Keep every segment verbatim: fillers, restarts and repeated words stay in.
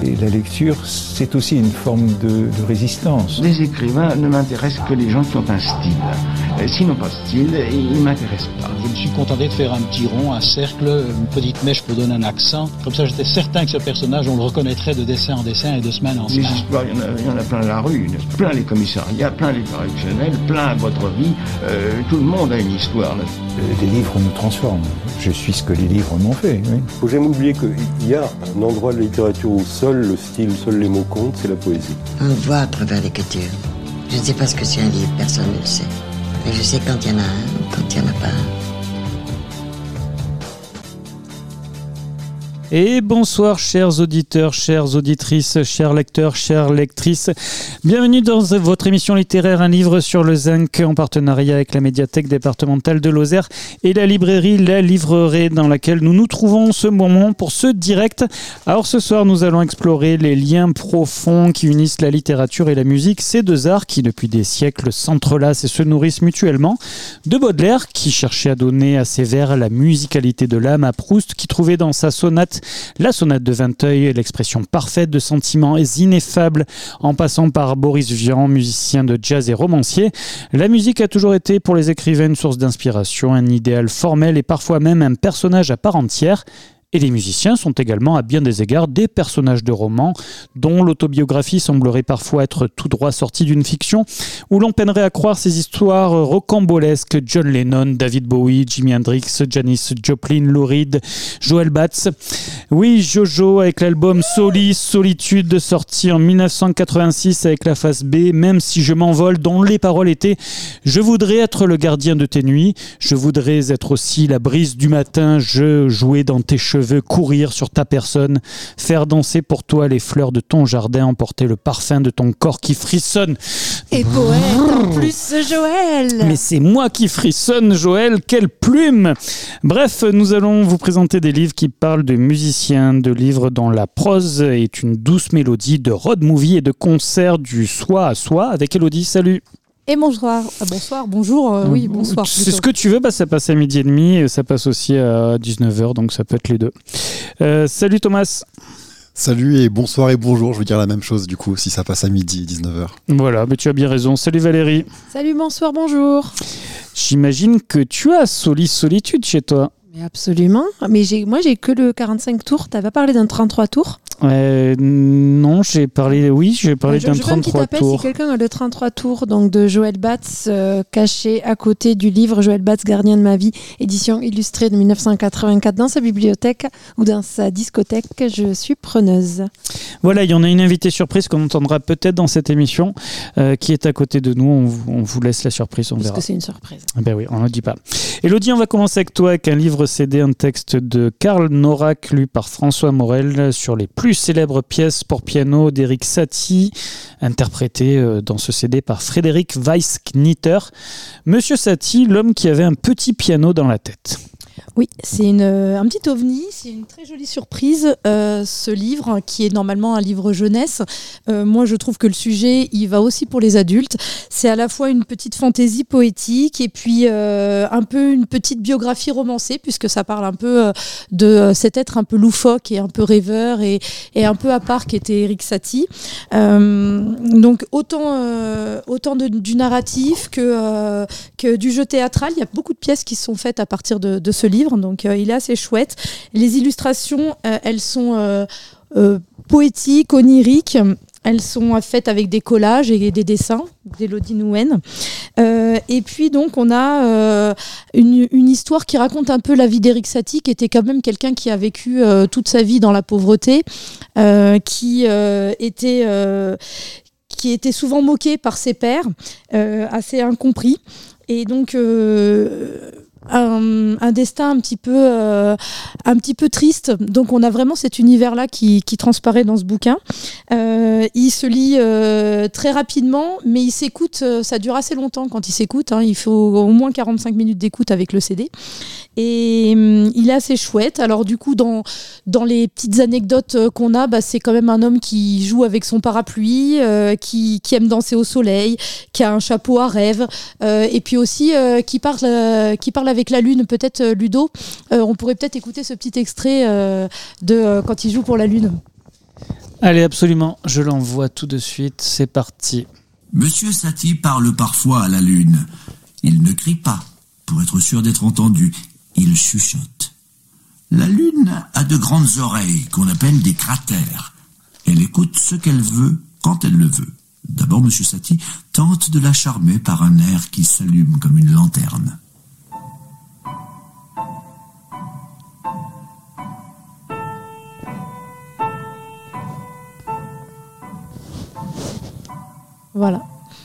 Et la lecture, c'est aussi une forme de, de résistance. Les écrivains ne m'intéressent que les gens qui ont un style. Et s'ils n'ont pas de style, ils ne m'intéressent pas. Je me suis contenté de faire un petit rond, un cercle, une petite mèche pour donner un accent. Comme ça, j'étais certain que ce personnage, on le reconnaîtrait de dessin en dessin et de semaine en semaine. Les histoires, il y, en a, il y en a plein la rue, plein les commissariats, plein les correctionnels, plein votre vie. Euh, tout le monde a une histoire. Des livres nous transforment. Je suis ce que les livres m'ont fait. Il oui. ne faut jamais oublier qu'il y a un endroit de la littérature où seul le style, seuls les mots comptent, c'est la poésie. On voit à travers l'écriture. Je ne sais pas ce que c'est un livre, personne ne le sait. Mais je sais quand il y en a un ou quand il n'y en a pas un. Et bonsoir chers auditeurs, chères auditrices, chers lecteurs, chères lectrices. Bienvenue dans votre émission littéraire Un livre sur le zinc en partenariat avec la médiathèque départementale de Lozère et la librairie La Livreraie dans laquelle nous nous trouvons en ce moment pour ce direct. Alors ce soir nous allons explorer les liens profonds qui unissent la littérature et la musique, ces deux arts qui depuis des siècles s'entrelacent et se nourrissent mutuellement. De Baudelaire qui cherchait à donner à ses vers la musicalité de l'âme, à Proust qui trouvait dans sa sonate la sonate de Vinteuil, l'expression parfaite de sentiments ineffables, en passant par Boris Vian, musicien de jazz et romancier. La musique a toujours été pour les écrivains une source d'inspiration, un idéal formel et parfois même un personnage à part entière. Et les musiciens sont également à bien des égards des personnages de romans dont l'autobiographie semblerait parfois être tout droit sortie d'une fiction, où l'on peinerait à croire ces histoires rocambolesques. John Lennon, David Bowie, Jimi Hendrix, Janis Joplin, Lou Reed, Joël Batz. Oui, Jojo avec l'album Soli, Solitude, sorti en dix-neuf cent quatre-vingt-six avec la face B, Même si je m'envole, dont les paroles étaient « Je voudrais être le gardien de tes nuits, je voudrais être aussi la brise du matin, je jouais dans tes cheveux, courir sur ta personne, faire danser pour toi les fleurs de ton jardin, emporter le parfum de ton corps qui frissonne. » Et poète en plus, Joël. Mais c'est moi qui frissonne, Joël, quelle plume. Bref, nous allons vous présenter des livres qui parlent de musiciens, de livres dont la prose est une douce mélodie, de road movie et de concerts du soi à soi avec Elodie. Salut. Et bonsoir, ah, bonsoir, bonjour, euh, oui, bonsoir. C'est ce que tu veux, bah, ça passe à midi et demi, ça passe aussi à dix-neuf heures, donc ça peut être les deux. Euh, salut Thomas. Salut et bonsoir et bonjour, je veux dire la même chose du coup, si ça passe à midi, dix-neuf heures. Voilà, mais tu as bien raison. Salut Valérie. Salut, bonsoir, bonjour. J'imagine que tu as Soli Solitude chez toi. Mais absolument, mais j'ai, moi j'ai que le quarante-cinq tours, t'as pas parlé d'un trente-trois tours ? Euh, non, j'ai parlé, oui, j'ai parlé je, d'un je trente-trois tours. Si quelqu'un a le trente-trois tours donc de Joël Batz, euh, caché à côté du livre Joël Batz, Gardien de ma vie, édition illustrée de dix-neuf cent quatre-vingt-quatre, dans sa bibliothèque ou dans sa discothèque, je suis preneuse. Voilà, il y en a une invitée surprise qu'on entendra peut-être dans cette émission, euh, qui est à côté de nous. On, on vous laisse la surprise, on Parce verra. Parce que c'est une surprise. Ah ben oui, on ne le dit pas. Elodie, on va commencer avec toi avec un livre C D, un texte de Karl Norak, lu par François Morel, sur les plus célèbres pièces pour piano d'Erik Satie, interprété dans ce C D par Frédéric Weiss-Knitter. Monsieur Satie, l'homme qui avait un petit piano dans la tête. Oui, c'est une, un petit ovni, c'est une très jolie surprise, euh, ce livre qui est normalement un livre jeunesse. Euh, moi, je trouve que le sujet, il va aussi pour les adultes. C'est à la fois une petite fantaisie poétique et puis euh, un peu une petite biographie romancée, puisque ça parle un peu euh, de cet être un peu loufoque et un peu rêveur et, et un peu à part qu'était Erik Satie. Euh, donc autant, euh, autant de, du narratif que, euh, que du jeu théâtral. Il y a beaucoup de pièces qui sont faites à partir de, de ce livre. Donc euh, il est assez chouette. Les illustrations, euh, elles sont euh, euh, poétiques, oniriques. Elles sont faites avec des collages et des dessins d'Élodie Nouwen. Euh, et puis donc on a euh, une, une histoire qui raconte un peu la vie d'Erik Satie, qui était quand même quelqu'un qui a vécu euh, toute sa vie dans la pauvreté, euh, qui euh, était euh, qui était souvent moqué par ses pairs, euh, assez incompris. Et donc euh, Un, un destin un petit peu euh, un petit peu triste, donc on a vraiment cet univers là qui, qui transparaît dans ce bouquin. Euh, il se lit euh, très rapidement, mais il s'écoute, ça dure assez longtemps quand il s'écoute, hein. Il faut au moins quarante-cinq minutes d'écoute avec le C D et hum, il est assez chouette. Alors du coup dans, dans les petites anecdotes qu'on a, bah, c'est quand même un homme qui joue avec son parapluie, euh, qui, qui aime danser au soleil, qui a un chapeau à rêve, euh, et puis aussi euh, qui parle euh, qui parle avec la lune, peut-être euh, Ludo. Euh, on pourrait peut-être écouter ce petit extrait euh, de euh, quand il joue pour la lune. Allez, absolument, je l'envoie tout de suite, c'est parti. Monsieur Satie parle parfois à la lune. Il ne crie pas, pour être sûr d'être entendu. Il chuchote. La lune a de grandes oreilles qu'on appelle des cratères. Elle écoute ce qu'elle veut quand elle le veut. D'abord, Monsieur Satie tente de la charmer par un air qui s'allume comme une lanterne. Voilà.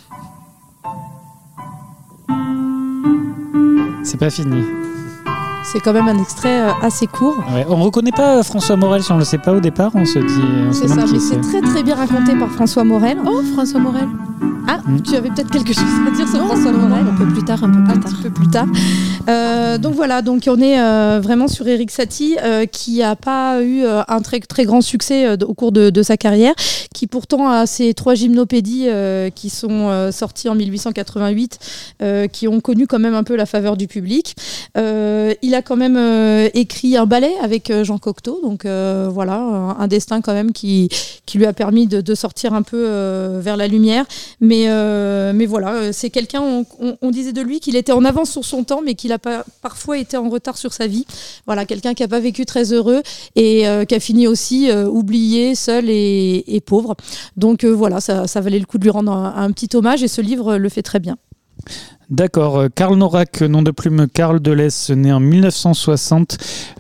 C'est pas fini. C'est quand même un extrait euh, assez court. Ouais, on reconnaît pas François Morel si on le sait pas au départ, on se dit. On c'est se ça, qui mais c'est très très bien raconté par François Morel. Oh, François Morel. Ah, Mm. tu avais peut-être quelque chose à dire sur Non, François non, Morel. non, un peu plus tard, un peu plus un tard. petit peu plus tard. Euh, donc voilà, donc on est euh, vraiment sur Erik Satie euh, qui a pas eu euh, un très très grand succès euh, au cours de, de sa carrière, qui pourtant a ces trois gymnopédies euh, qui sont euh, sorties en mille huit cent quatre-vingt-huit, euh, qui ont connu quand même un peu la faveur du public. Euh, il a quand même euh, écrit un ballet avec euh, Jean Cocteau, donc euh, voilà, un, un destin quand même qui qui lui a permis de, de sortir un peu euh, vers la lumière. Mais euh, mais voilà, c'est quelqu'un, on, on, on disait de lui qu'il était en avance sur son temps, mais qu'il a pas, parfois été en retard sur sa vie. Voilà, quelqu'un qui n'a pas vécu très heureux et euh, qui a fini aussi euh, oublié, seul et, et pauvre. Donc euh, voilà, ça, ça valait le coup de lui rendre un, un petit hommage et ce livre le fait très bien. D'accord. Karl Norak, nom de plume Karl Delesse, né en mille neuf cent soixante.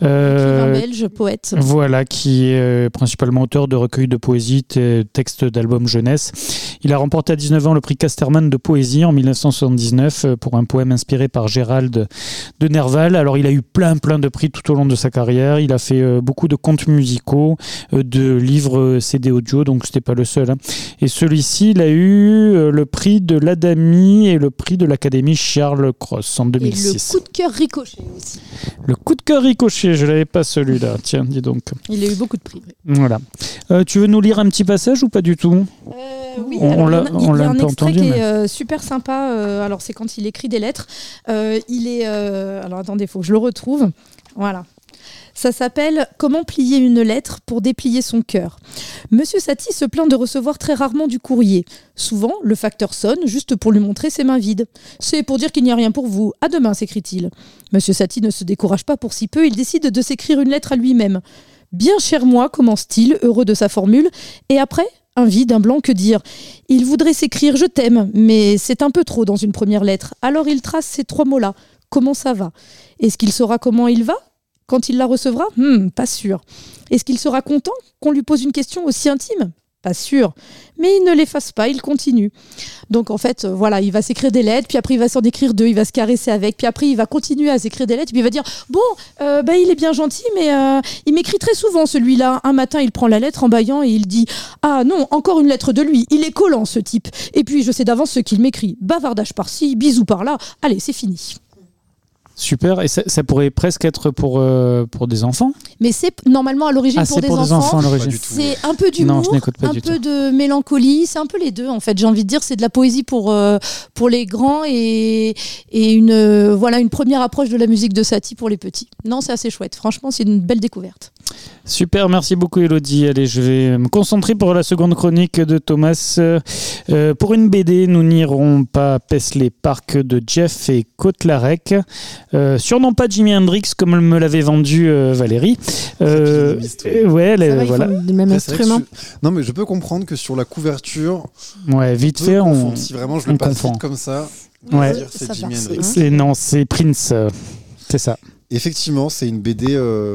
Euh, Écrivain belge, poète. Voilà, qui est euh, principalement auteur de recueils de poésie, t- textes d'albums jeunesse. Il a remporté à dix-neuf ans le prix Casterman de poésie en mille neuf cent soixante-dix-neuf euh, pour un poème inspiré par Gérald de Nerval. Alors, il a eu plein, plein de prix tout au long de sa carrière. Il a fait euh, beaucoup de contes musicaux, euh, de livres euh, C D audio, donc c'était pas le seul. Hein. Et celui-ci, il a eu euh, le prix de l'Adami et le prix de l'Académie Charles Cros en deux mille six. Et le coup de cœur Ricochet aussi. Le coup de cœur Ricochet, je l'avais pas celui-là. Tiens, dis donc. Il a eu beaucoup de prix. Voilà. Euh, tu veux nous lire un petit passage ou pas du tout ? Euh, oui, on, alors, on l'a, il y a, on il y l'a a un un peu extrait entendu. qui Mais... est euh, super sympa. Euh, alors, c'est quand il écrit des lettres. Euh, il est. Euh, alors, attendez, il faut que je le retrouve. Voilà. Ça s'appelle « Comment plier une lettre pour déplier son cœur ». Monsieur Satie se plaint de recevoir très rarement du courrier. Souvent, le facteur sonne juste pour lui montrer ses mains vides. « C'est pour dire qu'il n'y a rien pour vous. À demain », s'écrie-t-il. Monsieur Satie ne se décourage pas pour si peu. Il décide de s'écrire une lettre à lui-même. « Bien cher moi », commence-t-il, heureux de sa formule. Et après, un vide, un blanc, que dire ? Il voudrait s'écrire « Je t'aime », mais c'est un peu trop dans une première lettre. Alors il trace ces trois mots-là. Comment ça va ? Est-ce qu'il saura comment il va ? Quand il la recevra ? hmm, Pas sûr. Est-ce qu'il sera content qu'on lui pose une question aussi intime ? Pas sûr. Mais il ne l'efface pas, il continue. Donc en fait, euh, voilà, il va s'écrire des lettres, puis après il va s'en écrire deux, il va se caresser avec, puis après il va continuer à s'écrire des lettres, puis il va dire « Bon, euh, bah, il est bien gentil, mais euh, il m'écrit très souvent celui-là. Un matin, il prend la lettre en bâillant et il dit « Ah non, encore une lettre de lui, il est collant ce type. Et puis je sais d'avance ce qu'il m'écrit. Bavardage par-ci, bisous par-là. Allez, c'est fini. » Super, et ça, ça pourrait presque être pour, euh, pour des enfants. Mais c'est normalement à l'origine ah, pour, c'est des, pour enfants. des enfants. à l'origine. C'est un peu d'humour, non, je n'écoute pas un du peu tout. de mélancolie, c'est un peu les deux en fait. J'ai envie de dire, c'est de la poésie pour euh, pour les grands et et une euh, voilà une première approche de la musique de Satie pour les petits. Non, c'est assez chouette. Franchement, c'est une belle découverte. Super, merci beaucoup Elodie. Allez, je vais me concentrer pour la seconde chronique de Thomas. Euh, pour une B D, nous n'irons pas Paisley Park de Jeff et Kotlarek. Euh, surnom pas Jimi Hendrix comme me l'avait vendu euh, Valérie. Euh, euh, ouais, les, va, voilà. Le même instrument. Je... Non, mais je peux comprendre que sur la couverture, ouais, vite fait, on, si vraiment je le on passe confond. vite comme ça, ouais. dire c'est Ça Jimi passe, Hendrix. hein. C'est non, c'est Prince. Euh, c'est ça. Effectivement, c'est une B D euh,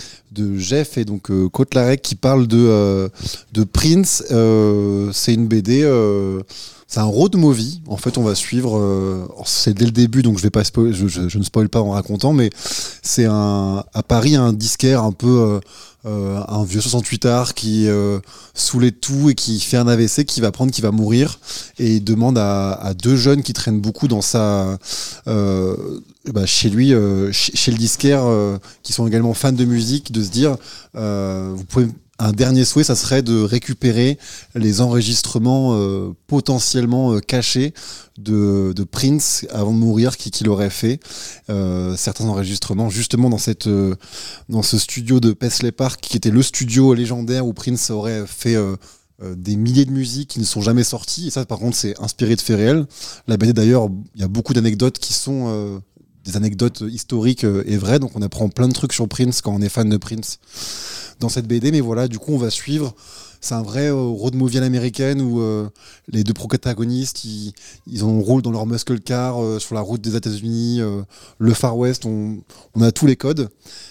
de Jeff et donc euh, Kotlarek qui parle de euh, de Prince. Euh, c'est une B D, euh, c'est un road movie. En fait, on va suivre. Euh, c'est dès le début, donc je vais pas spoil, je, je, je ne spoil pas en racontant, mais c'est un à Paris un disquaire un peu. Euh, Euh, un vieux soixante-huit art qui euh, saoulait de tout et qui fait un A V C, qui va prendre, qui va mourir, et il demande à, à deux jeunes qui traînent beaucoup dans sa euh, bah, chez lui, euh, chez, chez le disquaire, euh, qui sont également fans de musique, de se dire euh, vous pouvez un dernier souhait, ça serait de récupérer les enregistrements euh, potentiellement euh, cachés de, de Prince avant de mourir, qui, qui l'aurait fait. Euh, certains enregistrements, justement dans, cette, euh, dans ce studio de Paisley Park, qui était le studio légendaire où Prince aurait fait euh, euh, des milliers de musiques qui ne sont jamais sorties. Et ça, par contre, c'est inspiré de faits réels. La B D, d'ailleurs, il y a beaucoup d'anecdotes qui sont euh, des anecdotes historiques euh, et vraies. Donc on apprend plein de trucs sur Prince quand on est fan de Prince dans cette B D, mais voilà, du coup on va suivre, c'est un vrai euh, road movie à l'américaine où euh, les deux protagonistes ils, ils ont un rôle dans leur muscle car euh, sur la route des États-Unis, euh, le Far West, on, on a tous les codes.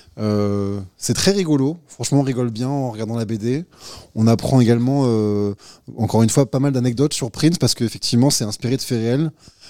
Euh, c'est très rigolo, franchement on rigole bien en regardant la B D. On apprend également euh, encore une fois pas mal d'anecdotes sur Prince parce qu'effectivement c'est inspiré de faits réels.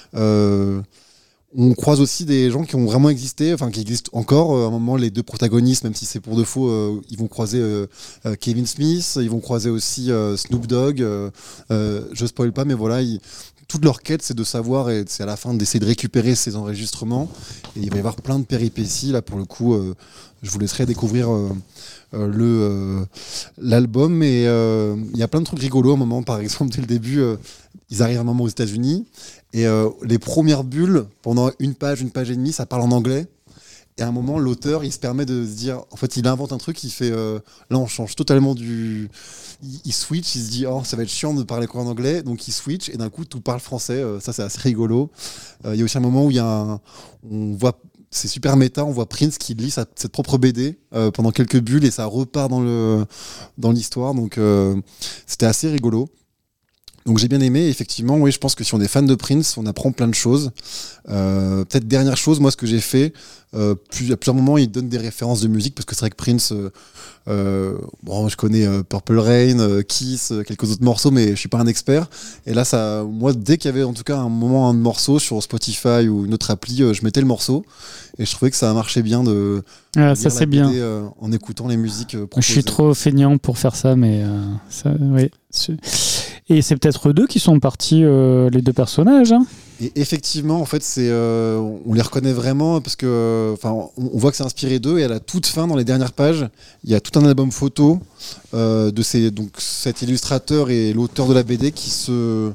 Euh, On croise aussi des gens qui ont vraiment existé, enfin qui existent encore. À un moment, les deux protagonistes, même si c'est pour de faux, euh, ils vont croiser euh, euh, Kevin Smith, ils vont croiser aussi euh, Snoop Dogg. Euh, euh, je spoil pas, mais voilà, ils, toute leur quête, c'est de savoir et c'est à la fin d'essayer de récupérer ces enregistrements. Et il va y avoir plein de péripéties. Là, pour le coup, euh, je vous laisserai découvrir euh, euh, le euh, l'album. Et euh, il y a plein de trucs rigolos. À un moment, par exemple, dès le début, euh, ils arrivent à un moment aux États-Unis. Et euh, les premières bulles, pendant une page, une page et demie, ça parle en anglais. Et à un moment, l'auteur, il se permet de se dire... En fait, il invente un truc, il fait... Euh, là, on change totalement du... Il, il switch, il se dit, oh, ça va être chiant de parler quoi en anglais. Donc, il switch, et d'un coup, tout parle français. Euh, ça, c'est assez rigolo. Euh, il y a aussi un moment où il y a un... On voit... C'est super méta, on voit Prince qui lit sa, cette propre B D euh, pendant quelques bulles, et ça repart dans, le, dans l'histoire. Donc, euh, c'était assez rigolo. Donc j'ai bien aimé, effectivement, oui, je pense que si on est fan de Prince, on apprend plein de choses. Euh, peut-être dernière chose, moi ce que j'ai fait, euh, plus, à plusieurs moments il donne des références de musique, parce que c'est vrai que Prince, euh, euh, bon, je connais euh, Purple Rain, euh, Kiss, euh, quelques autres morceaux, mais je suis pas un expert. Et là, ça, moi, dès qu'il y avait en tout cas un moment, un morceau sur Spotify ou une autre appli, euh, je mettais le morceau, et je trouvais que ça marchait bien de... Ah, ça c'est bien. Euh, en écoutant les musiques euh, proposées. Je suis trop feignant pour faire ça, mais euh, ça, oui. C'est... Et c'est peut-être eux deux qui sont partis, euh, les deux personnages. Hein. Et effectivement, en fait, c'est, euh, on les reconnaît vraiment parce que, enfin, on, on voit que c'est inspiré d'eux. Et à la toute fin, dans les dernières pages, il y a tout un album photo euh, de ces, donc cet illustrateur et l'auteur de la B D qui se,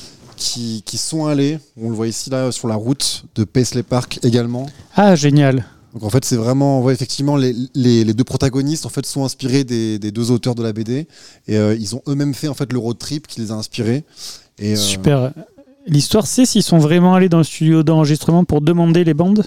qui, qui sont allés. On le voit ici là sur la route de Paisley Park également. Ah, génial. Donc en fait c'est vraiment, ouais, effectivement les, les, les deux protagonistes en fait sont inspirés des, des deux auteurs de la B D et euh, ils ont eux-mêmes fait en fait le road trip qui les a inspirés. Et, euh... Super. L'histoire c'est s'ils sont vraiment allés dans le studio d'enregistrement pour demander les bandes.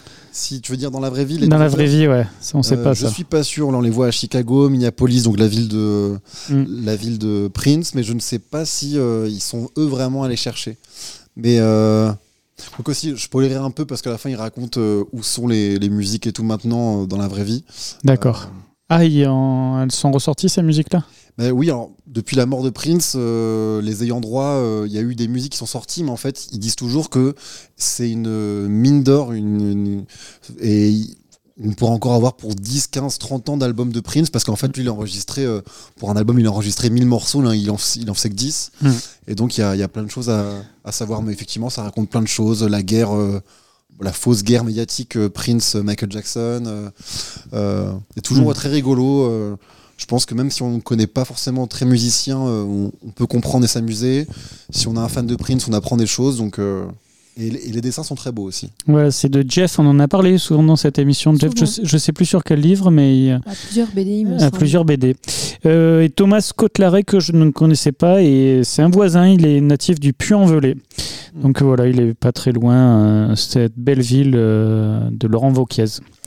Si tu veux dire dans la vraie vie. Les dans la vraie vie, ouais. Ça, on sait euh, pas je ça. Je suis pas sûr. Là on les voit à Chicago, Minneapolis, donc la ville de mm. la ville de Prince, mais je ne sais pas si euh, ils sont eux vraiment allés chercher. Mais euh... Donc aussi, je spoilerai un peu parce qu'à la fin, il raconte euh, où sont les, les musiques et tout maintenant euh, dans la vraie vie. D'accord. Euh, ah, y en... elles sont ressorties ces musiques-là ? Ben oui, alors depuis la mort de Prince, euh, les ayants droit, il euh, y a eu des musiques qui sont sorties, mais en fait, ils disent toujours que c'est une mine d'or, une, une... et on pourra encore avoir pour dix, quinze, trente ans d'albums de Prince, parce qu'en fait, lui, il a enregistré, euh, pour un album, il a enregistré mille morceaux, là, il en, il en faisait que dix. Mm. Et donc, il y a, y a plein de choses à, à savoir. Mais effectivement, ça raconte plein de choses. La guerre, euh, la fausse guerre médiatique euh, Prince-Michael Jackson. Euh, euh, c'est toujours mm. très rigolo. Euh, je pense que même si on ne connaît pas forcément très musicien, euh, on, on peut comprendre et s'amuser. Si on est un fan de Prince, on apprend des choses. Donc... Euh, Et les, et les dessins sont très beaux aussi. Ouais, c'est de Jeff, on en a parlé souvent dans cette émission. Jeff, je, sais, je sais plus sur quel livre, mais... Il, à plusieurs B D, il me à semble. plusieurs B D. Euh, et Thomas Cotlaret, que je ne connaissais pas, et c'est un voisin, il est natif du Puy-en-Velay. Mmh. Donc voilà, il est pas très loin, euh, cette belle ville euh, de Laurent Wauquiez.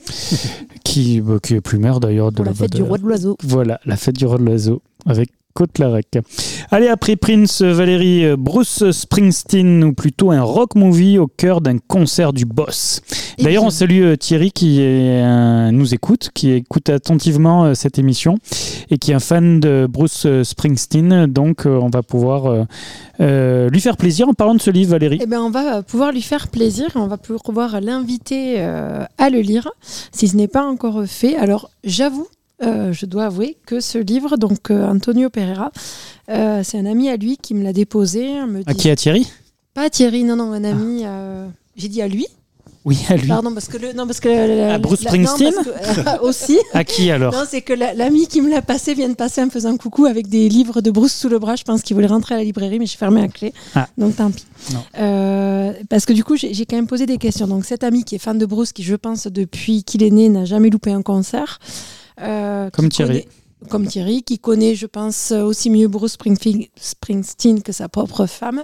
qui, bah, qui est plus maire d'ailleurs. De Pour la, la fête de... du roi de l'oiseau. Voilà, la fête du roi de l'oiseau, avec Côte-Larec. Allez, après Prince, Valérie, Bruce Springsteen, ou plutôt un rock movie au cœur d'un concert du boss. Et d'ailleurs, puis... on salue Thierry qui est, euh, nous écoute, qui écoute attentivement euh, cette émission et qui est un fan de Bruce Springsteen. Donc, euh, on va pouvoir euh, euh, lui faire plaisir en parlant de ce livre, Valérie. Eh ben, on va pouvoir lui faire plaisir et on va pouvoir l'inviter euh, à le lire, si ce n'est pas encore fait. Alors, j'avoue, Euh, je dois avouer que ce livre, donc euh, Antonio Pereira, euh, c'est un ami à lui qui me l'a déposé. Me dit... À qui, à Thierry ? Pas à Thierry, non, non, un ami. Ah. Euh... J'ai dit à lui. Oui, à lui. Pardon, parce que le, non, parce que la, à Bruce la, Springsteen non, parce que, euh, aussi. À qui alors? Non, c'est que la, l'ami qui me l'a passé vient de passer en me faisant coucou avec des livres de Bruce sous le bras. Je pense qu'il voulait rentrer à la librairie, mais j'ai fermé la clé. Ah. Donc tant pis. Euh, parce que du coup, j'ai, j'ai quand même posé des questions. Donc cet ami qui est fan de Bruce, qui je pense depuis qu'il est né n'a jamais loupé un concert. Euh, Comme Thierry. Connaît, comme Thierry, qui connaît, je pense, aussi mieux Bruce Springsteen que sa propre femme.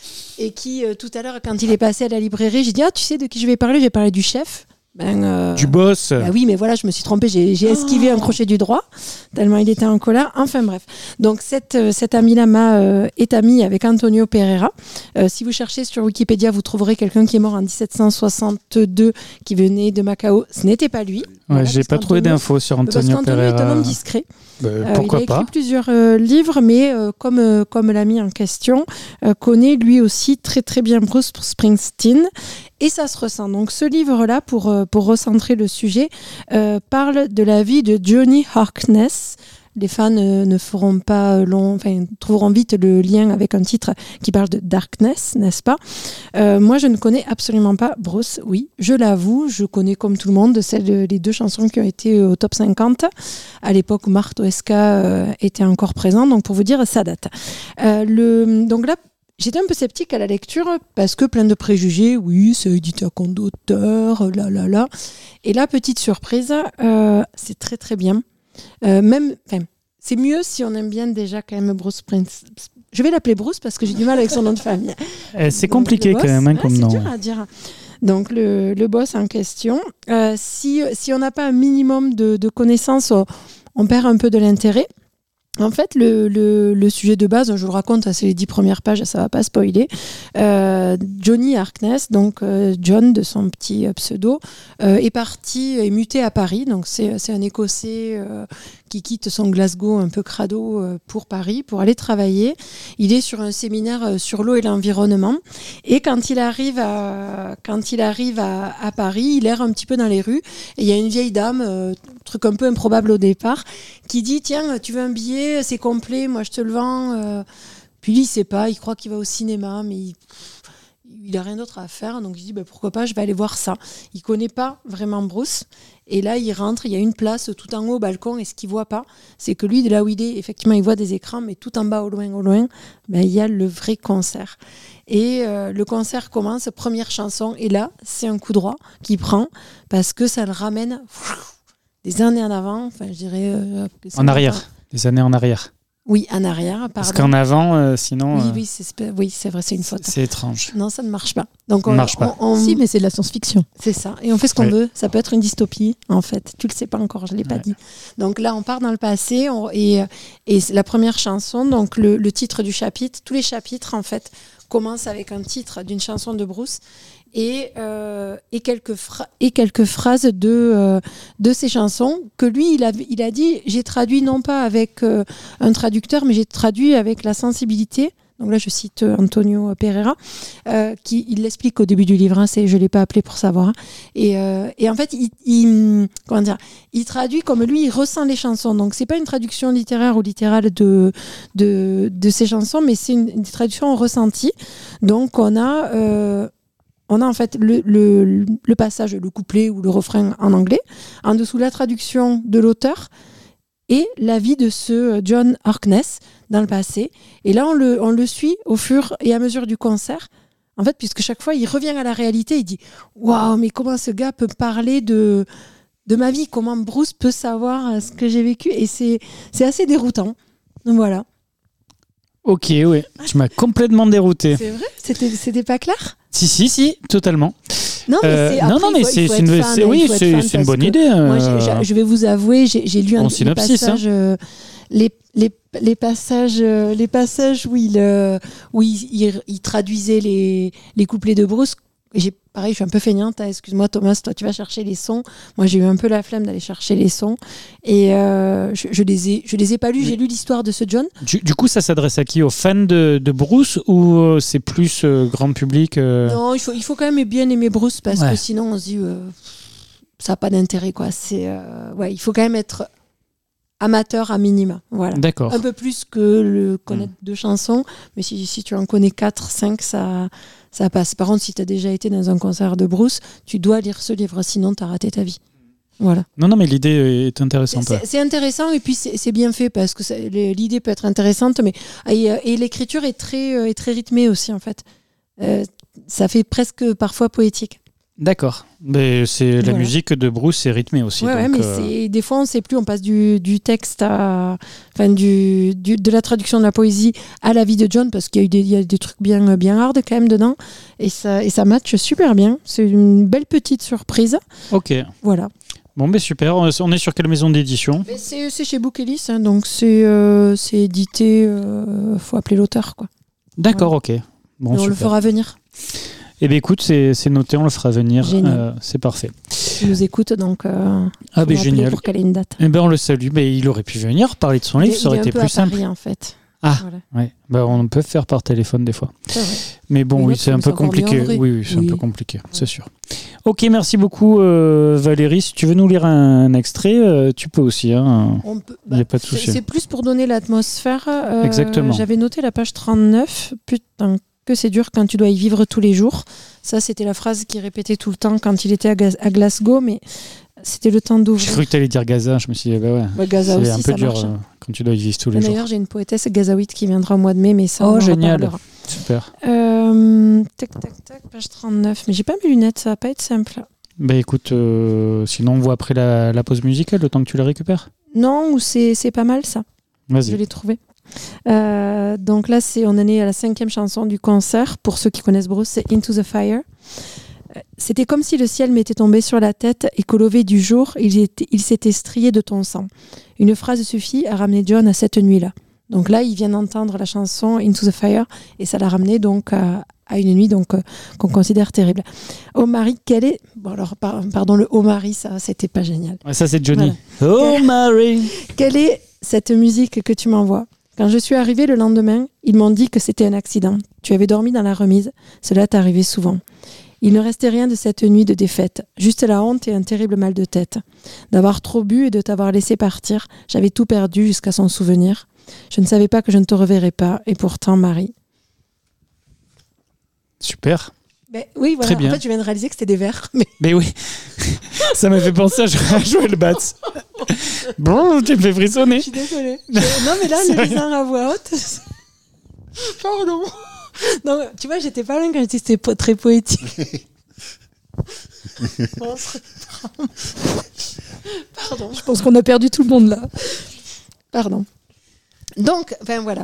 Et qui, euh, tout à l'heure, quand il est passé à la librairie, j'ai dit « Ah, tu sais de qui je vais parler ? Je vais parler du chef. » Ben, euh, du boss. Bah oui, mais voilà, je me suis trompée, j'ai, j'ai esquivé oh. un crochet du droit, tellement il était en colère. Enfin bref. Donc cette, euh, cette amie-là m'a, euh, est amie avec Antonio Pereira. Euh, si vous cherchez sur Wikipédia, vous trouverez quelqu'un qui est mort en dix-sept cent soixante-deux, qui venait de Macao. Ce n'était pas lui. Ouais, voilà, j'ai pas trouvé d'infos sur Antonio parce qu'Antonio Pereira. est un homme discret. Bah, euh, pourquoi il a pas écrit plusieurs euh, livres, mais euh, comme, euh, comme l'ami en question euh, connaît lui aussi très très bien Bruce Springsteen. Et ça se ressent. Donc ce livre-là, pour, euh, pour recentrer le sujet, euh, parle de la vie de Johnny Harkness. Les fans euh, ne feront pas long, enfin trouveront vite le lien avec un titre qui parle de darkness, n'est-ce pas ? euh, Moi, je ne connais absolument pas Bruce. Oui, je l'avoue, je connais comme tout le monde celles, les deux chansons qui ont été au top cinquante à l'époque où Martha Esca euh, était encore présent. Donc pour vous dire, ça date. Euh, le, donc là. J'étais un peu sceptique à la lecture parce que plein de préjugés, oui, c'est édité à compte d'auteur, là, là, là. Et là, petite surprise, euh, c'est très, très bien. Euh, même, c'est mieux si on aime bien déjà quand même Bruce Springsteen. Je vais l'appeler Bruce parce que j'ai du mal avec son nom de famille. Euh, c'est Donc, compliqué boss, quand même, hein, ouais, comme c'est nom. dur à dire. Donc, le, le boss en question, euh, si, si on n'a pas un minimum de, de connaissances, on, on perd un peu de l'intérêt. En fait, le, le, le sujet de base, je vous le raconte, c'est les dix premières pages, ça ne va pas spoiler. Euh, Johnny Harkness, donc euh, John de son petit euh, pseudo, euh, est parti, est muté à Paris. Donc c'est, c'est un Écossais euh, qui quitte son Glasgow un peu crado euh, pour Paris, pour aller travailler. Il est sur un séminaire euh, sur l'eau et l'environnement. Et quand il arrive à, quand il arrive à, à Paris, il erre un petit peu dans les rues. Et il y a une vieille dame, euh, truc un peu improbable au départ, qui dit « Tiens, tu veux un billet ? C'est complet, moi je te le vends. Euh, » Puis lui, il sait pas, il croit qu'il va au cinéma, mais il, il a rien d'autre à faire. Donc il dit bah, pourquoi pas, je vais aller voir ça. Il connaît pas vraiment Bruce. Et là, il rentre, il y a une place tout en haut au balcon. Et ce qu'il voit pas, c'est que lui, de là où il est, effectivement, il voit des écrans, mais tout en bas, au loin, au loin, ben, il y a le vrai concert. Et euh, le concert commence, première chanson, et là, c'est un coup droit qu'il prend parce que ça le ramène des années en avant, enfin je dirais... Euh, en arrière, pas... des années en arrière. Oui, en arrière, pardon. Parce qu'en avant, euh, sinon... Oui, euh... oui, c'est, oui, c'est vrai, c'est une faute. C'est étrange. Non, ça ne marche pas. Donc on, ne marche pas. On, on... Si, mais c'est de la science-fiction. C'est ça. Et on fait ce qu'on ouais. veut. Ça peut être une dystopie, en fait. Tu le sais pas encore, je ne l'ai pas ouais. dit. Donc là, on part dans le passé. On... Et, et la première chanson, donc le, le titre du chapitre, tous les chapitres, en fait, commencent avec un titre d'une chanson de Bruce. Et, euh, et, quelques fra- et quelques phrases de, euh, de ces chansons que lui, il a, il a dit, j'ai traduit non pas avec euh, un traducteur, mais j'ai traduit avec la sensibilité. Donc là, je cite euh, Antonio Pereira, euh, qui il l'explique au début du livre, hein, c'est, je ne l'ai pas appelé pour savoir. Hein, et, euh, et en fait, il, il, comment dire, il traduit comme lui, il ressent les chansons. Donc, ce n'est pas une traduction littéraire ou littérale de, de, de ces chansons, mais c'est une, une traduction en ressenti. Donc, on a... Euh, On a en fait le, le, le passage, le couplet ou le refrain en anglais, en dessous la traduction de l'auteur et la vie de ce John Harkness dans le passé. Et là, on le, on le suit au fur et à mesure du concert, en fait, puisque chaque fois, il revient à la réalité, il dit « Waouh, mais comment ce gars peut parler de, de ma vie ? Comment Bruce peut savoir ce que j'ai vécu ?» Et c'est, c'est assez déroutant. Donc voilà. Ok, oui. Tu m'as complètement dérouté. C'est vrai ? C'était, c'était pas clair ? Si, si, si, totalement. Non, mais c'est, euh, après, non, non, mais faut, c'est, c'est une, fan, c'est, oui, c'est, c'est une bonne idée. Euh... Moi, j'ai, j'ai, je vais vous avouer, j'ai, j'ai lu un bon les synopsis, passages, hein. euh, les, les, les passages, euh, les passages où il, euh, où il, il, il traduisait les, les couplets de Bruce. J'ai, pareil, je suis un peu feignante. Hein, excuse-moi, Thomas, toi, tu vas chercher les sons. Moi, j'ai eu un peu la flemme d'aller chercher les sons. Et euh, je, je les ai, je les ai pas lus. J'ai lu l'histoire de ce John. Du, du coup, ça s'adresse à qui ? Aux fans de, de Bruce ou euh, c'est plus euh, grand public euh... Non, il faut, il faut quand même bien aimer Bruce parce ouais. que sinon, on se dit, euh, ça n'a pas d'intérêt, quoi. C'est, euh, ouais, il faut quand même être amateur à minima. Voilà. D'accord. Un peu plus que le connaître mmh. de chansons, mais si, si tu en connais quatre, cinq, ça, ça passe. Par contre, si tu as déjà été dans un concert de Bruce, tu dois lire ce livre, sinon tu as raté ta vie. Voilà. Non, non, mais l'idée est intéressante. C'est, c'est intéressant et puis c'est, c'est bien fait parce que ça, l'idée peut être intéressante, mais et, et l'écriture est très, est très rythmée aussi en fait. Euh, ça fait presque parfois poétique. D'accord. Mais c'est la voilà. musique de Bruce, c'est rythmé aussi. Ouais, donc, ouais mais euh... c'est, des fois on ne sait plus, on passe du, du texte à, enfin du, du, de la traduction de la poésie à la vie de John parce qu'il y a eu des, il y a des trucs bien, bien hard quand même dedans et ça, et ça matche super bien. C'est une belle petite surprise. Ok. Voilà. Bon, ben super. On est sur quelle maison d'édition ? c'est, c'est chez Book Ellis, hein, donc c'est, euh, c'est édité. Il euh, faut appeler l'auteur, quoi. D'accord, voilà. ok. Bon, on super. le fera venir. Eh bien, écoute, c'est, c'est noté, on le fera venir. Euh, c'est parfait. Il nous écoute, donc. Euh, ah, ben génial. Pour caler une date. Eh ben, on le salue. Ben, il aurait pu venir parler de son livre, ça aurait été plus simple. Paris, en fait. Ah, voilà. Ouais. Bah, on peut faire par téléphone des fois. C'est vrai. Mais bon, oui, c'est un peu compliqué. Oui, oui, c'est oui. un peu compliqué, c'est sûr. Ok, merci beaucoup euh, Valérie. Si tu veux nous lire un, un extrait, euh, tu peux aussi. Hein. Il bah, n'y a pas de souci. C'est, c'est plus pour donner l'atmosphère. Euh, Exactement. J'avais noté la page trente-neuf. Putain, que c'est dur quand tu dois y vivre tous les jours. Ça, c'était la phrase qu'il répétait tout le temps quand il était à, Gaz- à Glasgow, mais c'était le temps d'ouvrir. J'ai cru que tu allais dire Gaza. Je me suis dit, bah ouais. Bah, Gaza c'est aussi, un peu ça dur marche. euh, quand tu dois y vivre tous les D'ailleurs, jours. D'ailleurs, j'ai une poétesse gazaouite qui viendra au mois de mai, mais ça, oh, on en génial. reparlera. Super. Euh, tac, tac, tac, page trente-neuf. Mais j'ai pas mes lunettes, ça va pas être simple. Bah écoute, euh, sinon on voit après la, la pause musicale, le temps que tu la récupères. Non, ou c'est, c'est pas mal ça. Vas-y. Je l'ai trouvé. Euh, donc là, c'est, on en est à la cinquième chanson du concert. Pour ceux qui connaissent Bruce, c'est Into the Fire. C'était comme si le ciel m'était tombé sur la tête et qu'au lever du jour, il, était, il s'était strié de ton sang. Une phrase suffit à ramener John à cette nuit-là. Donc là, il vient d'entendre la chanson Into the Fire et ça l'a ramené donc à, à une nuit donc, euh, qu'on considère terrible. Oh Marie, quelle est... Bon alors, par, pardon, le Oh Marie, ça, c'était pas génial. Ouais, ça, c'est Johnny. Voilà. Oh Marie. Quelle est cette musique que tu m'envoies ? Quand je suis arrivée le lendemain, ils m'ont dit que c'était un accident. Tu avais dormi dans la remise. Cela t'arrivait souvent. Il ne restait rien de cette nuit de défaite, juste la honte et un terrible mal de tête. D'avoir trop bu et de t'avoir laissé partir, j'avais tout perdu jusqu'à son souvenir. Je ne savais pas que je ne te reverrais pas, et pourtant, Marie. Super. Ben, oui, voilà. Très bien. En fait, je viens de réaliser que c'était des vers. Mais, mais oui, ça m'a fait penser à jouer le bat. Bon, tu me fais frissonner. Je suis désolée. Je... Non, mais là, le lisant à voix haute. Pardon. Non, tu vois, j'étais pas loin quand j'étais po- très poétique. Pardon. Je pense qu'on a perdu tout le monde là. Pardon. Donc, enfin voilà.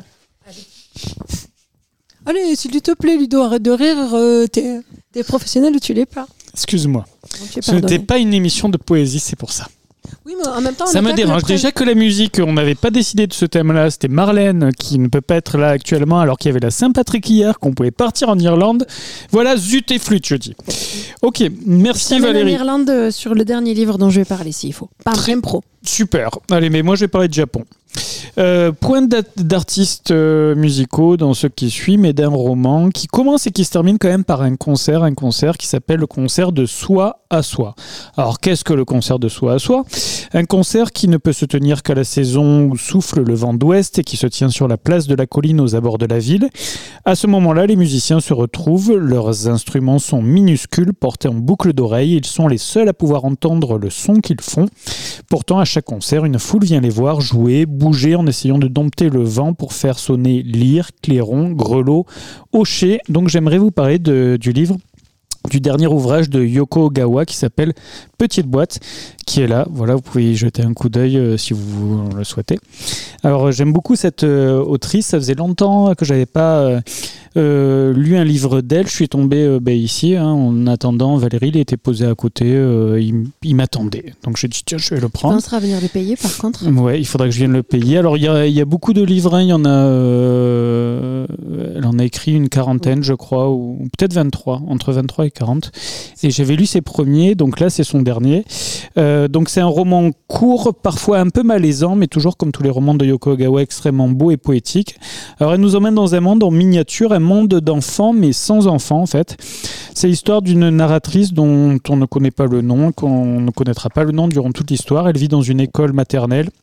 Allez. Allez, s'il te plaît, Ludo, arrête de rire. Euh, t'es, t'es professionnel ou tu l'es pas ? Excuse-moi. Bon, ce n'était pas une émission de poésie, c'est pour ça. Oui, mais en même temps, ça me dérange. Pré- Déjà que la musique, on n'avait pas décidé de ce thème-là. C'était Marlène qui ne peut pas être là actuellement, alors qu'il y avait la Saint-Patrick hier, qu'on pouvait partir en Irlande. Voilà, zut et flûte, je dis. Ok, merci je Valérie. En Irlande sur le dernier livre dont je vais parler, s'il faut. Pas un pro. Super. Allez, mais moi je vais parler de Japon. Euh, point d'artistes euh, musicaux dans ce qui suit, mais d'un roman qui commence et qui se termine quand même par un concert, un concert qui s'appelle le concert de soi à soi. Alors qu'est-ce que le concert de soi à soi ? Un concert qui ne peut se tenir qu'à la saison où souffle le vent d'ouest et qui se tient sur la place de la colline aux abords de la ville. À ce moment-là, les musiciens se retrouvent, leurs instruments sont minuscules, portés en boucle d'oreille, ils sont les seuls à pouvoir entendre le son qu'ils font. Pourtant, à chaque concert, une foule vient les voir jouer, bouger en essayant de dompter le vent pour faire sonner lyre, clairon, grelot, hocher. Donc j'aimerais vous parler de, du livre, du dernier ouvrage de Yoko Ogawa qui s'appelle Petite boîte, qui est là. Voilà, vous pouvez y jeter un coup d'œil euh, si vous le souhaitez. Alors j'aime beaucoup cette euh, autrice, ça faisait longtemps que j'avais pas euh, euh, lu un livre d'elle. Je suis tombé euh, bah, ici, hein, en attendant Valérie, il était posé à côté, euh, il, il m'attendait. Donc j'ai dit tiens, je vais le prendre. Tu penseras venir le payer par contre ? Ouais, il faudra que je vienne le payer. Alors il y a, il y a beaucoup de livres, hein. Il y en a, euh, elle en a écrit une quarantaine je crois, ou, ou peut-être vingt-trois, entre vingt-trois et quarante. Et j'avais lu ses premiers, donc là c'est son dernier. Euh, donc c'est un roman court, parfois un peu malaisant, mais toujours comme tous les romans de Yoko Ogawa, extrêmement beau et poétique. Alors elle nous emmène dans un monde en miniature, un monde d'enfants, mais sans enfants en fait. C'est l'histoire d'une narratrice dont on ne connaît pas le nom, qu'on ne connaîtra pas le nom durant toute l'histoire. Elle vit dans une école maternelle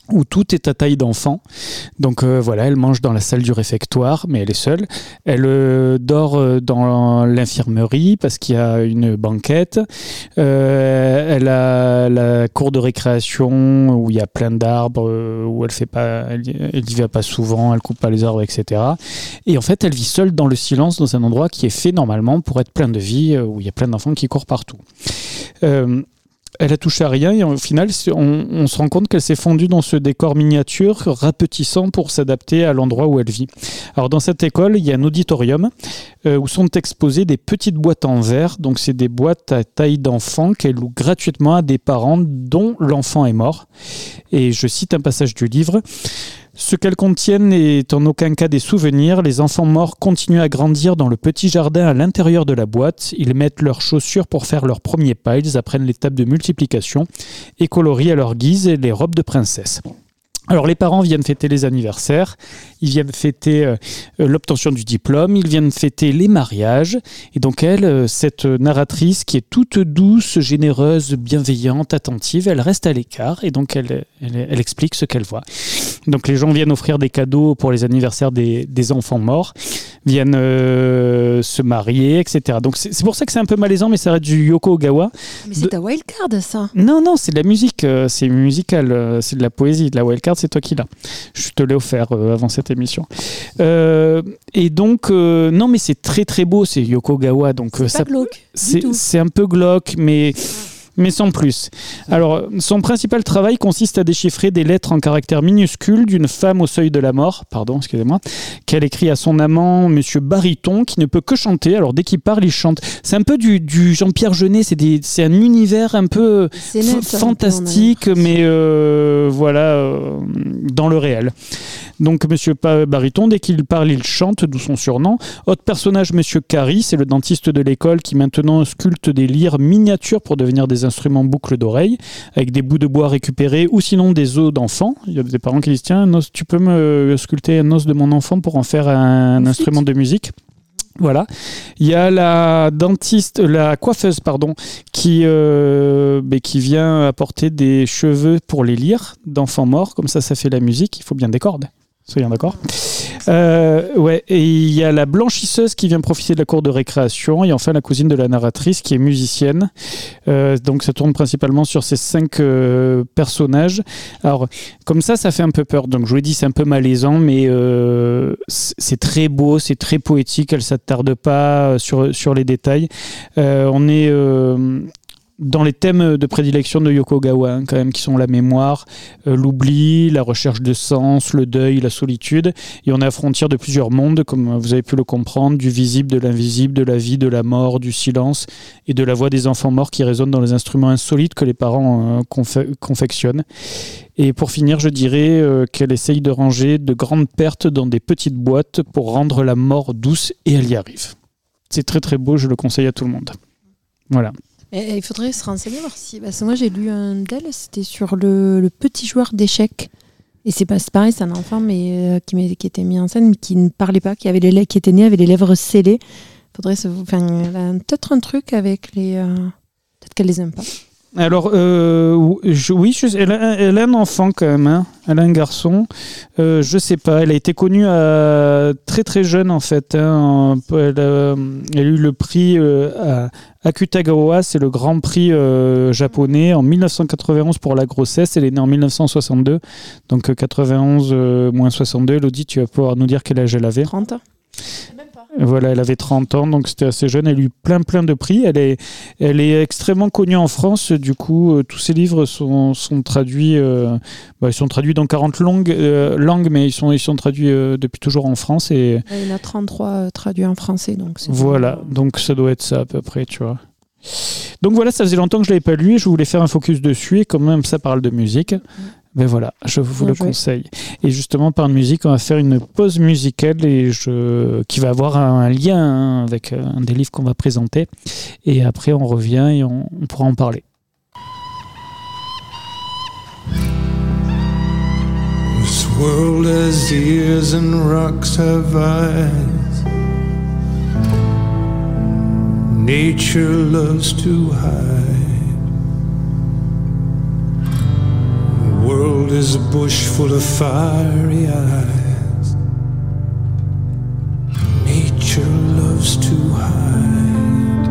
où tout est à taille d'enfant. Donc euh, voilà, elle mange dans la salle du réfectoire, mais elle est seule. Elle euh, dort euh, dans l'infirmerie parce qu'il y a une banquette. Euh, elle a la cour de récréation où il y a plein d'arbres, euh, où elle fait pas, elle, elle y va pas souvent, elle coupe pas les arbres, et cetera. Et en fait, elle vit seule dans le silence, dans un endroit qui est fait normalement pour être plein de vie, euh, où il y a plein d'enfants qui courent partout. Euh, Elle a touché à rien et au final, on, on se rend compte qu'elle s'est fondue dans ce décor miniature, rapetissant pour s'adapter à l'endroit où elle vit. Alors dans cette école, il y a un auditorium euh, où sont exposées des petites boîtes en verre. Donc c'est des boîtes à taille d'enfant qu'elle loue gratuitement à des parents dont l'enfant est mort. Et je cite un passage du livre. Ce qu'elles contiennent n'est en aucun cas des souvenirs. Les enfants morts continuent à grandir dans le petit jardin à l'intérieur de la boîte. Ils mettent leurs chaussures pour faire leurs premiers pas. Ils apprennent l'étape de multiplication et colorient à leur guise les robes de princesse. Alors les parents viennent fêter les anniversaires, ils viennent fêter euh, l'obtention du diplôme, ils viennent fêter les mariages. Et donc elle, euh, cette narratrice qui est toute douce, généreuse, bienveillante, attentive, elle reste à l'écart et donc elle, elle, elle explique ce qu'elle voit. Donc les gens viennent offrir des cadeaux pour les anniversaires des, des enfants morts, viennent euh, se marier, et cetera. Donc c'est, c'est pour ça que c'est un peu malaisant, mais ça reste du Yoko Ogawa. Mais c'est de... ta wildcard, ça. Non, non, c'est de la musique, euh, c'est musical, euh, c'est de la poésie, de la wildcard. C'est toi qui l'as. Je te l'ai offert euh, avant cette émission. Euh, et donc, euh, non, mais c'est très très beau, c'est Yoko Ogawa. Donc, c'est euh, pas ça, glauque. C'est, c'est un peu glauque, mais. Mais sans plus. Alors, son principal travail consiste à déchiffrer des lettres en caractères minuscules d'une femme au seuil de la mort, pardon, excusez-moi, qu'elle écrit à son amant, Monsieur Baryton, qui ne peut que chanter. Alors, dès qu'il parle, il chante. C'est un peu du, du Jean-Pierre Jeunet, c'est, des, c'est un univers un peu net, f- fantastique, mais euh, voilà, euh, dans le réel. Donc, Monsieur Baryton, dès qu'il parle, il chante, d'où son surnom. Autre personnage, Monsieur Carry, c'est le dentiste de l'école qui maintenant sculpte des lyres miniatures pour devenir des instruments boucles d'oreilles, avec des bouts de bois récupérés ou sinon des os d'enfants. Il y a des parents qui disent tiens, un os, tu peux me sculpter un os de mon enfant pour en faire un Une instrument flûte. de musique. Voilà. Il y a la dentiste, la coiffeuse, pardon, qui, euh, bah, qui vient apporter des cheveux pour les lyres d'enfants morts. Comme ça, ça fait la musique. Il faut bien des cordes. Soyons d'accord. Euh, ouais, et il y a la blanchisseuse qui vient profiter de la cour de récréation, et enfin la cousine de la narratrice qui est musicienne. Euh, donc ça tourne principalement sur ces cinq euh, personnages. Alors comme ça, ça fait un peu peur. Donc je vous l'ai dit, c'est un peu malaisant, mais euh, c'est très beau, c'est très poétique. Elle s'attarde pas sur sur les détails. Euh, on est euh, dans les thèmes de prédilection de Yoko Ogawa, hein, quand même, qui sont la mémoire, euh, l'oubli, la recherche de sens, le deuil, la solitude. Et on est à frontière de plusieurs mondes, comme vous avez pu le comprendre, du visible, de l'invisible, de la vie, de la mort, du silence et de la voix des enfants morts qui résonnent dans les instruments insolites que les parents euh, confe- confectionnent. Et pour finir, je dirais euh, qu'elle essaye de ranger de grandes pertes dans des petites boîtes pour rendre la mort douce, et elle y arrive. C'est très très beau, je le conseille à tout le monde. Voilà. Et il faudrait se renseigner voir si. Parce que moi j'ai lu un d'elle, c'était sur le, le petit joueur d'échecs. Et c'est, pas, c'est pareil, c'est un enfant mais, euh, qui, met, qui était mis en scène, mais qui ne parlait pas, qui, avait les, qui était né avec les lèvres scellées. Faudrait se, enfin, elle a peut-être un truc avec les. Euh, peut-être qu'elle les aime pas. Alors, euh, je, oui, je, elle, a, elle a un enfant quand même, hein. Elle a un garçon. Euh, je sais pas, elle a été connue à, très très jeune en fait. Hein. Elle, a, elle a eu le prix euh, à Akutagawa, c'est le grand prix euh, japonais en dix-neuf cent quatre-vingt-onze pour la grossesse. Elle est née en dix-neuf cent soixante-deux, donc quatre-vingt-onze euh, moins soixante-deux. Elodie, tu vas pouvoir nous dire quel âge elle avait? trente ans. Voilà, elle avait trente ans, donc c'était assez jeune. Elle a eu plein plein de prix. Elle est, elle est extrêmement connue en France. Du coup, euh, tous ses livres sont, sont traduits. Euh, bah, ils sont traduits dans quarante langues, euh, langues, mais ils sont, ils sont traduits euh, depuis toujours en France. Et il y en a trente-trois euh, traduits en français, donc. C'est voilà, bon. Donc ça doit être ça à peu près, tu vois. Donc voilà, ça faisait longtemps que je l'avais pas lu et je voulais faire un focus dessus. Et quand même, ça parle de musique. Mmh. Ben voilà, je vous Bien le joué. conseille. Et justement, par musique, on va faire une pause musicale et je... qui va avoir un lien hein, avec un des livres qu'on va présenter. Et après, on revient et on, on pourra en parler. This world has ears and rocks have eyes. Nature loves to hide. world is a bush full of fiery eyes. Nature loves to hide.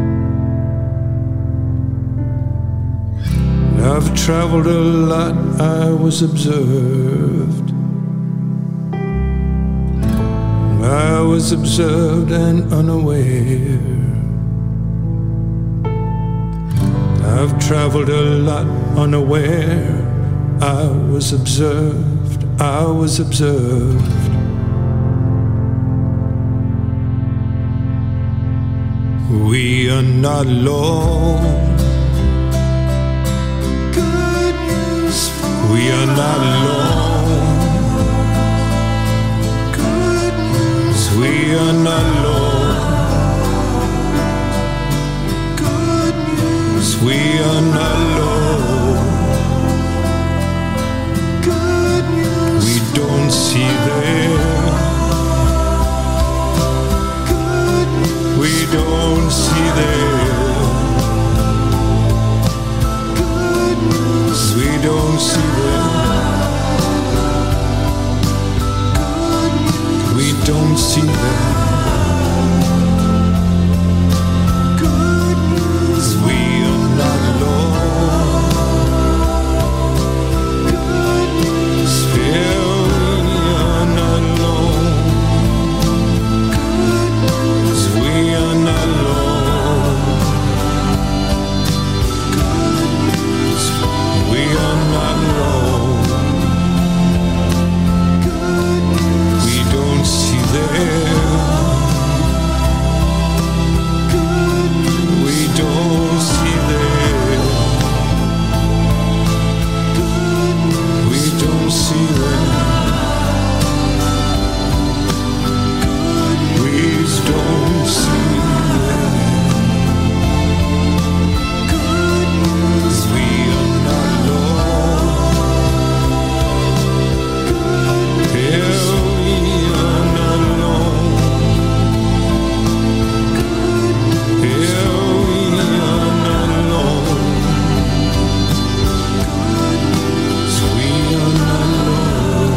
I've traveled a lot, I was observed. I was observed and unaware. I've traveled a lot unaware. I was observed, I was observed. We are not alone. Good news for we are not alone. Good news, we are not alone. Good news, we are not alone. Good news, we don't see them. We don't see them. Good news. We don't see them. Good news. We don't see them. Good news. We are not alone. Good news. Yeah, we are not alone. We are not alone. Good news. We are not alone. Good news. We don't see them. Good news. We don't see them. Good news. We don't see them. Please don't see them. Good news, we are not alone. Good news, we are not alone. Good news, we are not alone. Good news, we are not alone.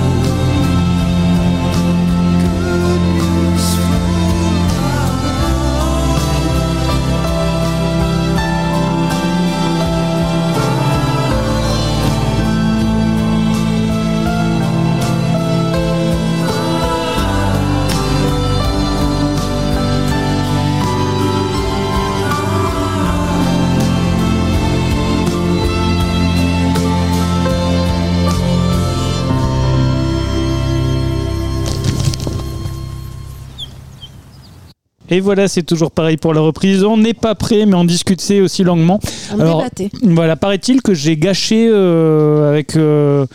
Good news. Et voilà, c'est toujours pareil pour la reprise. On n'est pas prêt, mais on discutait aussi longuement. On Alors, débattait. Voilà, paraît-il que j'ai gâché euh, avec euh,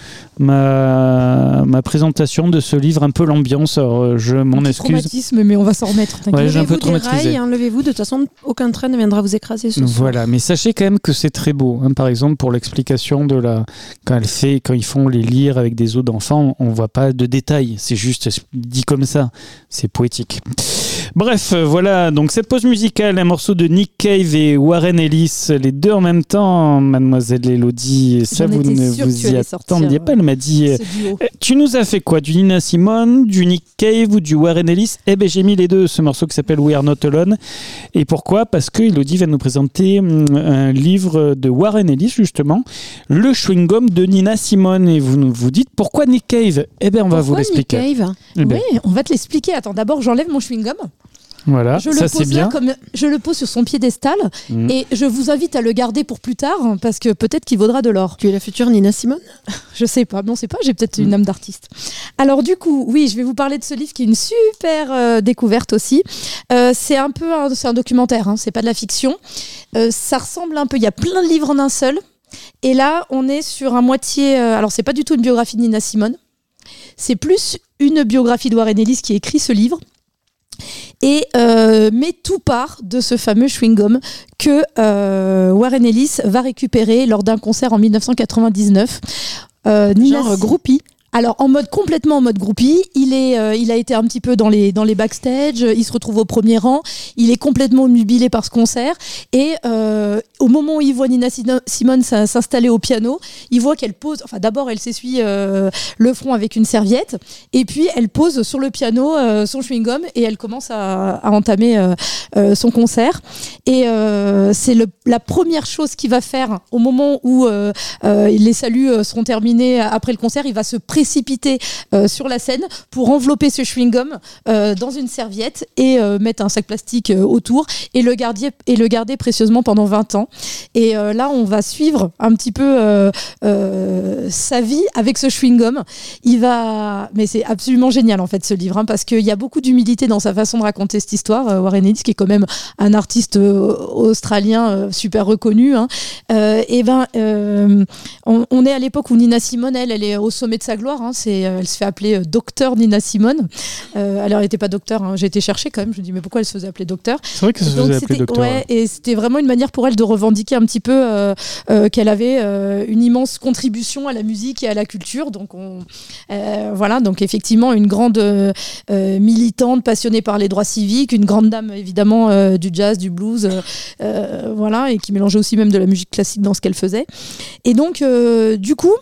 ma, ma présentation de ce livre un peu l'ambiance. Alors, je m'en excuse. Traumatisme, mais on va s'en remettre. Ouais, j'ai un peu Enlevez-vous des traumatisé. rails, enlevez-vous. De toute façon, aucun train ne viendra vous écraser ce soir. Voilà, mais sachez quand même que c'est très beau. Hein. Par exemple, pour l'explication de la quand elle fait, quand ils font les lyres avec des os d'enfants, on voit pas de détails. C'est juste dit comme ça. C'est poétique. Bref, voilà. Donc cette pause musicale, un morceau de Nick Cave et Warren Ellis, les deux en même temps, Mademoiselle Élodie. Ça, J'en vous étais ne sûre que vous tu y allais attendiez sortir, pas. Elle m'a dit. ce duo. euh, Tu nous as fait quoi? Du Nina Simone, du Nick Cave ou du Warren Ellis? Eh ben j'ai mis les deux. Ce morceau qui s'appelle We Are Not Alone. Et pourquoi? Parce que Élodie va nous présenter hum, un livre de Warren Ellis justement, le chewing-gum de Nina Simone. Et vous nous vous dites pourquoi Nick Cave? Eh ben on va Pourquoi vous l'expliquer. Nick Cave Eh ben, Oui, on va te l'expliquer. Attends, d'abord, j'enlève mon chewing-gum. Voilà, Je le ça pose c'est bien. là comme je le pose sur son piédestal Mm. et je vous invite à le garder pour plus tard parce que peut-être qu'il vaudra de l'or. Tu es la future Nina Simone? Je sais pas, bon, c'est pas, j'ai peut-être une âme d'artiste. Alors du coup, oui, je vais vous parler de ce livre qui est une super euh, découverte aussi. Euh, c'est un peu, un, c'est un documentaire, hein, c'est pas de la fiction. Euh, ça ressemble un peu, il y a plein de livres en un seul. Et là, on est sur un moitié. Euh, alors c'est pas du tout une biographie de Nina Simone, c'est plus une biographie de Warren Ellis qui écrit ce livre. Et euh, mais tout part de ce fameux chewing-gum que euh, Warren Ellis va récupérer lors d'un concert en dix-neuf cent quatre-vingt-dix-neuf. Euh, Nina Genre Si- groupie. Alors en mode complètement en mode groupie, il est, euh, il a été un petit peu dans les dans les backstage, il se retrouve au premier rang, il est complètement obnubilé par ce concert et euh, au moment où il voit Nina Simone s'installer au piano, il voit qu'elle pose, enfin d'abord elle s'essuie euh, le front avec une serviette et puis elle pose sur le piano euh, son chewing-gum et elle commence à, à entamer euh, euh, son concert et euh, c'est le, la première chose qu'il va faire au moment où euh, euh, les saluts seront terminés après le concert, il va se précipiter euh, sur la scène pour envelopper ce chewing-gum euh, dans une serviette et euh, mettre un sac plastique euh, autour et le, garder, et le garder précieusement pendant vingt ans. Et euh, là, on va suivre un petit peu euh, euh, sa vie avec ce chewing-gum. Il va... Mais c'est absolument génial, en fait, ce livre, hein, parce qu'il y a beaucoup d'humilité dans sa façon de raconter cette histoire. Euh, Warren Ellis, qui est quand même un artiste euh, australien euh, super reconnu. Hein. Euh, et ben, euh, on, on est à l'époque où Nina Simone, elle, elle est au sommet de sa gloire. Hein, c'est, elle se fait appeler euh, docteur Nina Simone. Euh, alors, elle n'était pas docteur. Hein, j'ai été chercher quand même. Je me dis, mais pourquoi elle se faisait appeler docteur ? C'est vrai que ça se faisait appeler docteur. Ouais, et c'était vraiment une manière pour elle de revendiquer un petit peu euh, euh, qu'elle avait euh, une immense contribution à la musique et à la culture. Donc, on, euh, voilà. Donc, effectivement, une grande euh, militante, passionnée par les droits civiques, une grande dame, évidemment, euh, du jazz, du blues, euh, euh, voilà, et qui mélangeait aussi même de la musique classique dans ce qu'elle faisait. Et donc, euh, du coup,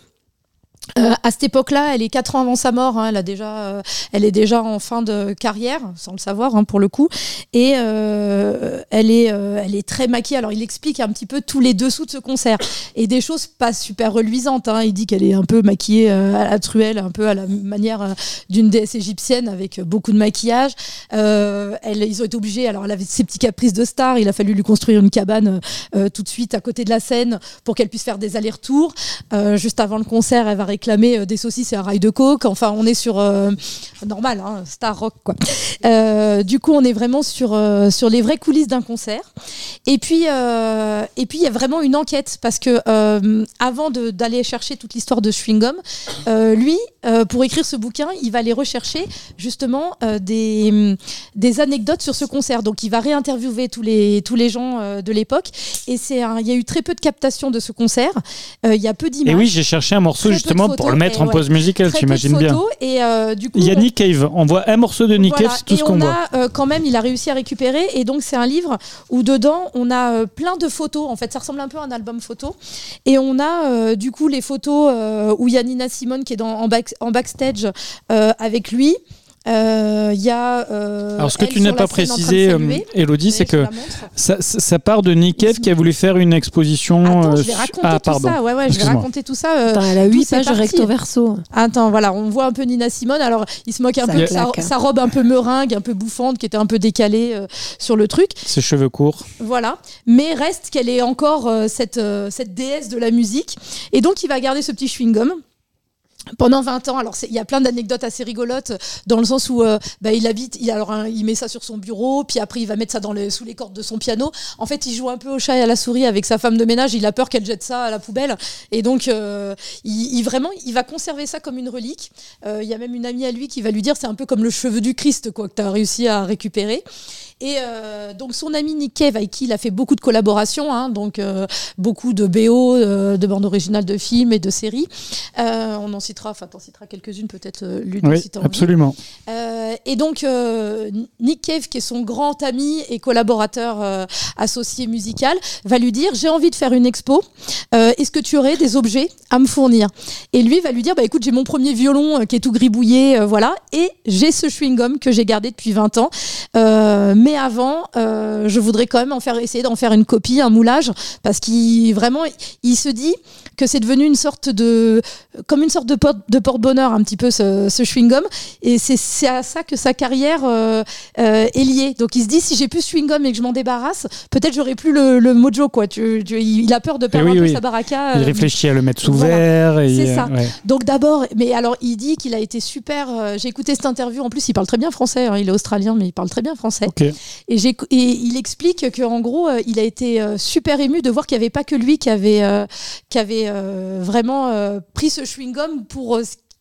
Euh, à cette époque-là, elle est quatre ans avant sa mort. Hein, elle a déjà, euh, elle est déjà en fin de carrière, sans le savoir hein, pour le coup. Et euh, elle est, euh, elle est très maquillée. Alors, il explique un petit peu tous les dessous de ce concert et des choses pas super reluisantes. Hein. Il dit qu'elle est un peu maquillée euh, à la truelle, un peu à la manière euh, d'une déesse égyptienne avec beaucoup de maquillage. Euh, elle, ils ont été obligés. Alors, elle avait ses petits caprices de star. Il a fallu lui construire une cabane euh, tout de suite à côté de la scène pour qu'elle puisse faire des allers-retours. Euh, juste avant le concert, elle va réclamer des saucisses et un rail de coke. Enfin, on est sur euh, normal, hein, star rock quoi. Euh, du coup, on est vraiment sur euh, sur les vraies coulisses d'un concert. Et puis euh, et puis il y a vraiment une enquête parce que euh, avant de, d'aller chercher toute l'histoire de Chewing Gum, euh, lui euh, pour écrire ce bouquin, il va aller rechercher justement euh, des des anecdotes sur ce concert. Donc, il va réinterviewer tous les tous les gens euh, de l'époque. Et c'est un, il y a eu très peu de captations de ce concert. Euh, il y a peu d'images. Et oui, j'ai cherché un morceau justement pour le mettre en ouais, pause musicale, tu imagines bien. Et euh, du coup, il y a Nick Cave, on voit un morceau de Nick voilà, Cave, c'est tout ce qu'on on voit. A, euh, quand même, il a réussi à récupérer, et donc c'est un livre où dedans on a euh, plein de photos. En fait, ça ressemble un peu à un album photo, et on a euh, du coup les photos euh, où il y a Nina Simone qui est dans, en, back, en backstage euh, avec lui. Il euh, y a. Euh, Alors, ce que tu n'as pas précisé, Élodie, c'est que ça, ça part de Nick Cave qui a voulu faire une exposition. Attends, je vais raconter ah, tout ça. Ouais, ouais, je vais raconter tout ça. Euh, Attends, elle a huit pages recto verso. Attends, voilà, on voit un peu Nina Simone. Alors, il se moque un ça peu de sa, sa robe un peu meringue, un peu bouffante, qui était un peu décalée euh, sur le truc. Ses cheveux courts. Voilà. Mais reste qu'elle est encore euh, cette, euh, cette déesse de la musique. Et donc, il va garder ce petit chewing-gum pendant vingt ans. Alors il y a plein d'anecdotes assez rigolotes dans le sens où euh, bah, il habite, il, alors, hein, il met ça sur son bureau, puis après il va mettre ça dans les, sous les cordes de son piano. En fait, il joue un peu au chat et à la souris avec sa femme de ménage. Il a peur qu'elle jette ça à la poubelle, et donc euh, il, il vraiment il va conserver ça comme une relique. Euh, il y a même une amie à lui qui va lui dire c'est un peu comme le cheveu du Christ quoi que tu as réussi à récupérer. Et euh, donc son ami Nick Cave, avec qui il a fait beaucoup de collaborations, hein, donc euh, beaucoup de B O, euh, de bandes originales de films et de séries. Euh, on en citera, enfin t'en citeras quelques-unes peut-être, euh, Ludo, oui, si t'as envie. Absolument. Euh, et donc euh, Nick Cave, qui est son grand ami et collaborateur euh, associé musical, va lui dire j'ai envie de faire une expo. Euh, est-ce que tu aurais des objets à me fournir ? Et lui va lui dire bah écoute, j'ai mon premier violon euh, qui est tout gribouillé, euh, voilà, et j'ai ce chewing gum que j'ai gardé depuis vingt ans. Euh, mais avant, euh, je voudrais quand même en faire, essayer d'en faire une copie, un moulage, parce qu'il vraiment, il se dit que c'est devenu une sorte de, comme une sorte de, porte, de porte-bonheur un petit peu ce, ce chewing-gum, et c'est, c'est à ça que sa carrière euh, euh, est liée. Donc il se dit si j'ai plus ce chewing-gum et que je m'en débarrasse, peut-être j'aurai plus le, le mojo quoi. Tu, tu, il a peur de perdre oui, un oui. peu sa baraka. Il euh, réfléchit à le mettre sous voilà. verre. Et c'est ça. Euh, ouais. Donc d'abord, mais alors il dit qu'il a été super. Euh, j'ai écouté cette interview. En plus, il parle très bien français. Hein, il est australien, mais il parle très bien français. Okay. Et, j'ai, et il explique qu'en gros, euh, il a été euh, super ému de voir qu'il n'y avait pas que lui qui avait, euh, qui avait euh, vraiment euh, pris ce chewing-gum pour... Euh,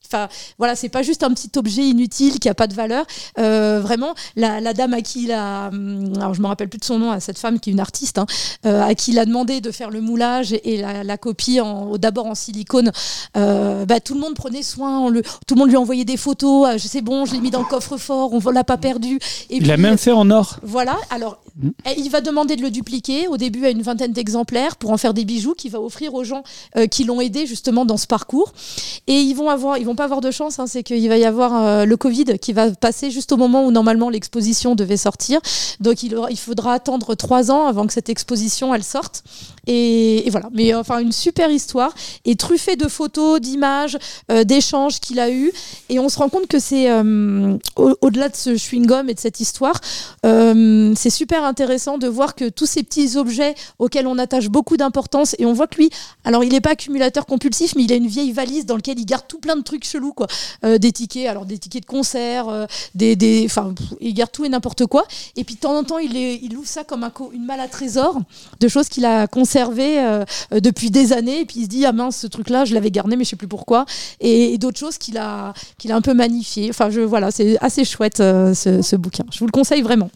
Enfin, voilà, c'est pas juste un petit objet inutile qui a pas de valeur. Euh, vraiment, la, la dame à qui il a, alors je me rappelle plus de son nom, à cette femme qui est une artiste, hein, euh, à qui il a demandé de faire le moulage et, et la, la copie en, d'abord en silicone. Euh, bah, tout le monde prenait soin, on le, tout le monde lui envoyait des photos. Euh, je sais bon, je l'ai mis dans le coffre-fort, on l'a pas perdu. Et il puis, l'a même fait en or. Voilà. Alors, mmh. il va demander de le dupliquer au début à une vingtaine d'exemplaires pour en faire des bijoux qu'il va offrir aux gens euh, qui l'ont aidé justement dans ce parcours. Et ils vont avoir, ils vont pas avoir de chance, hein, c'est qu'il va y avoir euh, le Covid qui va passer juste au moment où normalement l'exposition devait sortir. Donc il, aura, il faudra attendre trois ans avant que cette exposition elle sorte. Et, et voilà. Mais enfin une super histoire et truffée de photos, d'images, euh, d'échanges qu'il a eu. Et on se rend compte que c'est euh, au- au-delà de ce chewing-gum et de cette histoire, euh, c'est super intéressant de voir que tous ces petits objets auxquels on attache beaucoup d'importance et on voit que lui, alors il n'est pas accumulateur compulsif, mais il a une vieille valise dans laquelle il garde tout plein de trucs chelous, quoi. Euh, des tickets, alors des tickets de concert, euh, des, des, enfin, pff, il garde tout et n'importe quoi. Et puis de temps en temps, il, est, il ouvre ça comme un co- une malle à trésor de choses qu'il a conservées euh, euh, depuis des années. Et puis il se dit ah mince, ce truc-là, je l'avais gardé, mais je sais plus pourquoi. Et, et d'autres choses qu'il a, qu'il a un peu magnifiées. Enfin, je, voilà, c'est assez chouette euh, ce, ce bouquin. Je vous le conseille vraiment.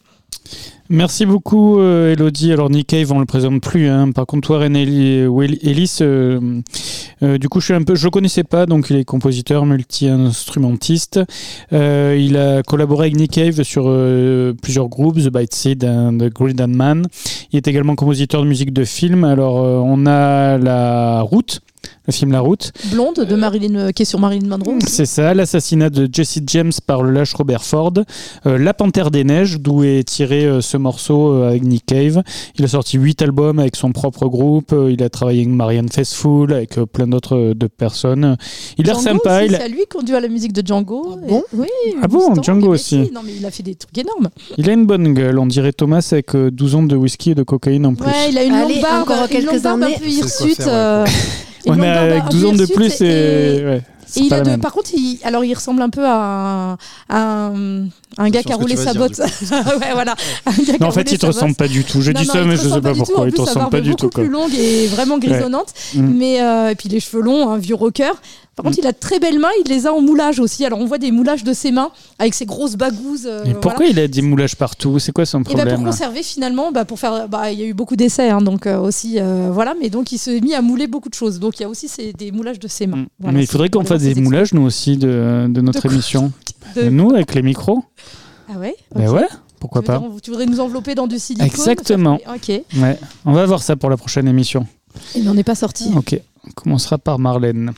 Merci beaucoup, euh, Elodie. Alors, Nick Cave, on ne le présente plus. Hein. Par contre, Warren Ellis, Ellis, euh, euh, du coup, je ne le connaissais pas. Donc, il est compositeur, multi-instrumentiste. Euh, il a collaboré avec Nick Cave sur euh, plusieurs groupes, The Bite Seed and The Grid Man. Il est également compositeur de musique de film. Alors, euh, on a La Route. Le film La Route. Blonde de Marilyn, euh, qui est sur Marilyn Monroe. C'est ça, l'assassinat de Jesse James par le lâche Robert Ford. Euh, La Panthère des Neiges, d'où est tiré euh, ce morceau euh, avec Nick Cave. Il a sorti huit albums avec son propre groupe. Euh, il a travaillé avec Marianne Faithfull, avec euh, plein d'autres euh, de personnes. Il a l'air sympa. Aussi, il a... C'est à lui qu'on doit la musique de Django. Ah bon et... Oui. Ah bon, Mustang, Django mais aussi. si. Non, mais il a fait des trucs énormes. Il a une bonne gueule, on dirait Thomas avec euh, douze ans de whisky et de cocaïne en plus. Ouais, il a une Allez, longue barbe, encore une quelques longue barbe années. un peu C'est quoi hirsute. faire, ouais, euh, une On longue a barbe avec un douze peu ans de hirsute plus et- et... Ouais, c'est Et il pas a la de, même. par contre, il, alors il ressemble un peu à un, à un, un gars sûr qui a ce que roulé tu vas sa dire, botte. du coup. ouais, voilà. Un gars qui Non, a en fait, roulé il te sa ressemble botte. pas du tout. Je Non, dis non, ça, il mais te je sais ressemble pas du tout. pourquoi. En Il plus, te sa ressemble barbe pas est du beaucoup tout. Quoi. plus longue et vraiment grisonnante. Mm. Mais euh, et puis les cheveux longs, un vieux rocker. Par contre, Mm. il a de très belles mains. Il les a en moulage aussi. Alors on voit des moulages de ses mains avec ses grosses bagouzes. euh, Mais voilà. pourquoi il a des moulages partout? C'est quoi son Et bah problème pour là conserver finalement, bah pour faire, bah il y a eu beaucoup d'essais, hein, donc euh, aussi euh, voilà, mais donc il s'est mis à mouler beaucoup de choses. Donc il y a aussi ces, des moulages de ses mains. Mm. Voilà, Mais il c'est faudrait pour qu'on aller voir fasse des ses moulages, nous aussi, de, de notre De quoi émission. De- De nous, avec les micros. Ah ouais. Ben ok. ouais, pourquoi Tu veux pas. dire, tu voudrais nous envelopper dans du silicone? Exactement. Ok. Et Ouais. On va voir ça pour la prochaine émission. mais on n'est pas sorti. Ok. On commencera par Marlène.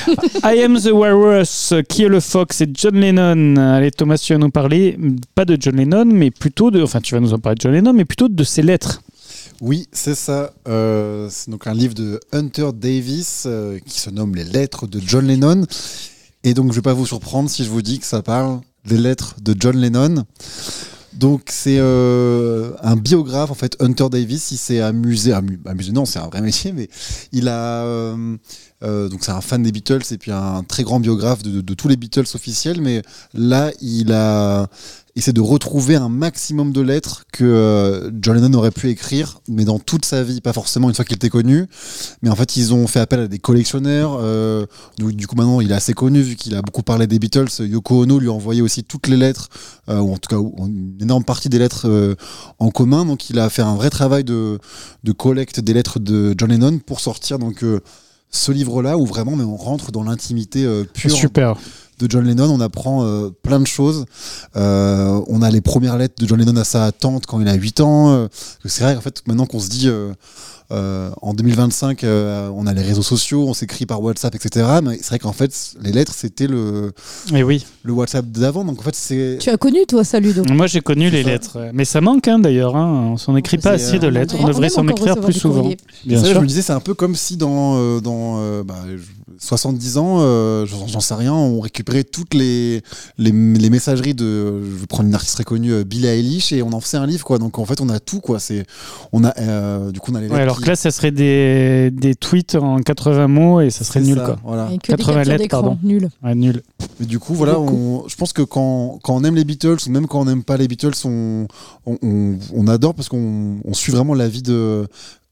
I Am the Walrus, qui est le phoque? C'est John Lennon. Allez, Thomas, tu vas nous parler, pas de John Lennon, mais plutôt de. Enfin, tu vas nous en parler de John Lennon, mais plutôt de ses lettres. Oui, c'est ça. Euh, c'est donc un livre de Hunter Davis euh, qui se nomme Les lettres de John Lennon. Et donc, je ne vais pas vous surprendre si je vous dis que ça parle des lettres de John Lennon. Donc, c'est euh, un biographe, en fait. Hunter Davis, il s'est amusé, amu- amusé, non, c'est un vrai métier, mais il a, euh, euh, donc c'est un fan des Beatles et puis un très grand biographe de, de, de tous les Beatles officiels, mais là, il a essayé de retrouver un maximum de lettres que euh, John Lennon aurait pu écrire, mais dans toute sa vie, pas forcément une fois qu'il était connu, mais en fait, ils ont fait appel à des collectionneurs, euh, donc, du coup, maintenant, il est assez connu, vu qu'il a beaucoup parlé des Beatles. Yoko Ono lui a envoyé aussi toutes les lettres, euh, ou en tout cas, une énorme partie des lettres euh, en commun, donc il a fait un vrai travail de, de collecte des lettres de John Lennon pour sortir donc euh, ce livre-là, où vraiment mais on rentre dans l'intimité euh, pure Super. de John Lennon. On apprend euh, plein de choses. Euh, on a les premières lettres de John Lennon à sa tante quand il a huit ans. Euh, c'est vrai qu'en fait, maintenant qu'on se dit euh, euh, en deux mille vingt-cinq, euh, on a les réseaux sociaux, on s'écrit par WhatsApp, et cetera. Mais c'est vrai qu'en fait, les lettres, c'était le, Et oui. le WhatsApp d'avant. Donc en fait, c'est. Tu as connu toi ça, Ludo? Moi, j'ai connu les ça. lettres. Mais ça manque hein, d'ailleurs. Hein. On s'en écrit pas c'est, assez de euh, lettres. on On aime devrait s'en encore écrire recevoir plus du souvent. courrier. Bien Ça, sûr. je me disais, c'est un peu comme si dans, euh, dans euh, bah, soixante-dix ans, euh, j'en, j'en sais rien, on récupérait toutes les, les, les messageries de, je vais prendre une artiste très connue, euh, Billie Eilish, et on en faisait un livre, quoi. Donc en fait, on a tout, quoi. C'est, on a, euh, du coup, on a les Ouais, lettres alors qui- que là, ça serait des, des tweets en quatre-vingts mots et ça serait c'est nul. ça, Quoi. Voilà. Et que des quatre-vingts captures lettres, d'écran, pardon. nul. Ouais, nul. Mais du coup, voilà, on, je pense que quand, quand on aime les Beatles, ou même quand on n'aime pas les Beatles, on, on, on, on adore parce qu'on on suit vraiment la vie de,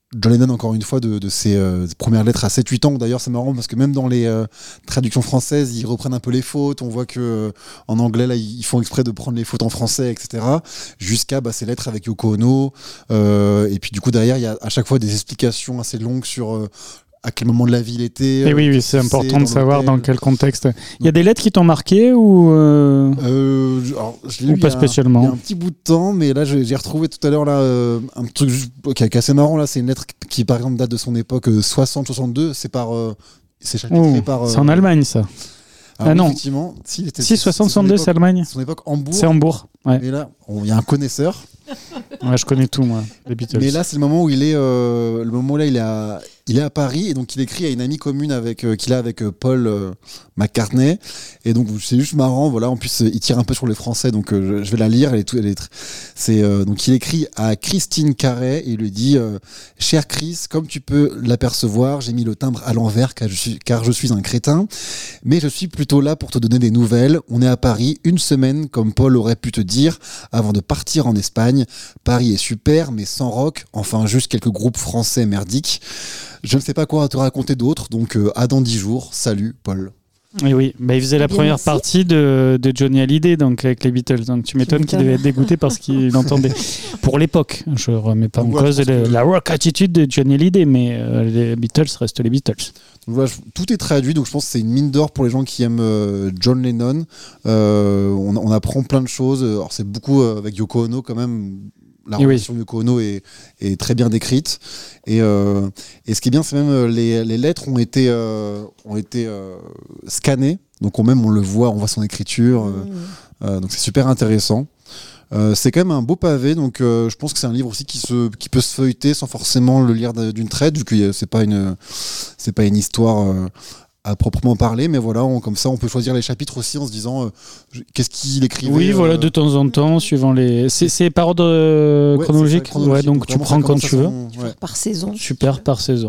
John Lennon, encore une fois, de, de ses euh, premières lettres à sept huit ans. D'ailleurs, c'est marrant parce que même dans les euh, traductions françaises, ils reprennent un peu les fautes. On voit que euh, en anglais, là, ils font exprès de prendre les fautes en français, et cetera. Jusqu'à bah, ces lettres avec Yoko Ono. Euh, et puis, du coup, derrière, il y a à chaque fois des explications assez longues sur euh, à quel moment de la vie il était. Et oui, oui, c'est important de savoir dans quel contexte. Il y a des lettres qui t'ont marqué ou euh... Euh, alors, je l'ai ou lu pas il y a- spécialement. Il y a un petit bout de temps, mais là, je- j'ai retrouvé tout à l'heure là euh, un truc juste- qui est qui est assez marrant. Là, c'est une lettre qui, par exemple, date de son époque euh, soixante soixante-deux. C'est par, euh, c'est chapitré Oh, par. euh, c'est en Allemagne, ça. alors, Ah non. Effectivement, si, il était- Si, soixante soixante-deux, son époque- c'est Allemagne. Son époque Hambourg. C'est Hambourg. Ouais. Et là, on- il y a un connaisseur. Ouais, je connais tout, moi, les Beatles. Mais là, c'est le moment où il est, euh, le moment où là, il est à, il est à Paris et donc il écrit à une amie commune avec euh, qu'il a avec euh, Paul euh, McCartney. Et donc c'est juste marrant, voilà. En plus, euh, il tire un peu sur les Français, donc euh, je, je vais la lire. Elle est, tout, elle est, tr- c'est euh, donc il écrit à Christine Carré et il lui dit euh, cher Chris, comme tu peux l'apercevoir, j'ai mis le timbre à l'envers car je suis car je suis un crétin, mais je suis plutôt là pour te donner des nouvelles. On est à Paris une semaine, comme Paul aurait pu te dire, avant de partir en Espagne. Paris est super, mais sans rock, enfin juste quelques groupes français merdiques. Je ne sais pas quoi te raconter d'autre, donc euh, à dans dix jours. Salut, Paul. Et oui, bah, il faisait la Eh bien, première merci. partie de, de Johnny Hallyday, donc avec les Beatles. Donc tu m'étonnes qu'il devait être dégoûté parce qu'il entendait. Pour l'époque, je ne remets pas en Ouais, cause je pense le- que- la rock attitude de Johnny Hallyday, mais euh, les Beatles restent les Beatles. Donc voilà, je- tout est traduit, donc je pense que c'est une mine d'or pour les gens qui aiment euh, John Lennon. Euh, on, on apprend plein de choses. Alors c'est beaucoup euh, avec Yoko Ono quand même. La Et oui. relation de Yoko Ono est, est très bien décrite. Et, euh, et ce qui est bien, c'est même euh, les, les lettres ont été, euh, ont été euh, scannées. Donc on, même on le voit, on voit son écriture. euh, euh, donc c'est super intéressant. Euh, c'est quand même un beau pavé, donc euh, je pense que c'est un livre aussi qui, se, qui peut se feuilleter sans forcément le lire d- d'une traite, vu que euh, c'est pas une, c'est pas une histoire euh, à proprement parler, mais voilà, on- comme ça on peut choisir les chapitres aussi en se disant euh, je- qu'est-ce qu'il écrivait. Oui, voilà, euh, de temps en temps, suivant les. C'est, c'est par ordre euh, Ouais, chronologique, c'est ça, chronologique, ouais, donc donc tu vraiment, prends ça quand commence tu à veux. son- ouais. Par saison. Super, par saison.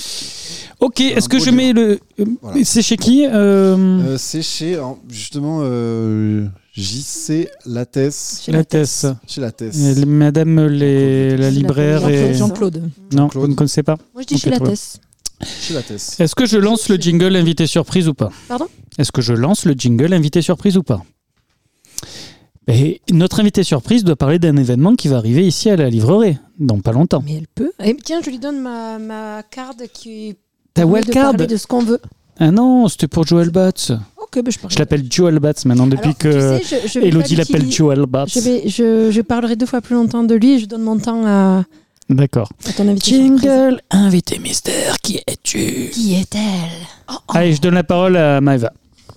Ok, est-ce que beau je mets le. euh, Voilà. C'est chez qui euh, Euh, c'est chez, alors, justement, euh, J C Lattès. Chez Lattès. Chez Lattès. Et Madame les, la libraire et. Jean-Claude. Non, vous ne connaissez pas Moi, je dis Ok, chez très bien. Lattès. Chez Lattès. Est-ce que je lance le jingle invité surprise ou pas Pardon ? Est-ce que je lance le jingle invité surprise ou pas Et notre invité surprise doit parler d'un événement qui va arriver ici à la livrerie, dans pas longtemps. Mais elle peut. Et tiens, je lui donne ma, ma carte qui. Ta permet de wildcard parler de ce qu'on veut. Ah non, c'était pour Joel Batz. Ok, ben je parle. Je l'appelle Joel Batz maintenant depuis Alors, que tu sais, je- je vais Elodie pas l'appelle l'utiliser. Joel Batz. Je, vais, je, je parlerai deux fois plus longtemps de lui et je donne mon temps à, D'accord. à ton invité. Jingle, invité mystère, qui es-tu Qui est-elle Oh, Allez, je donne la parole à Maëva.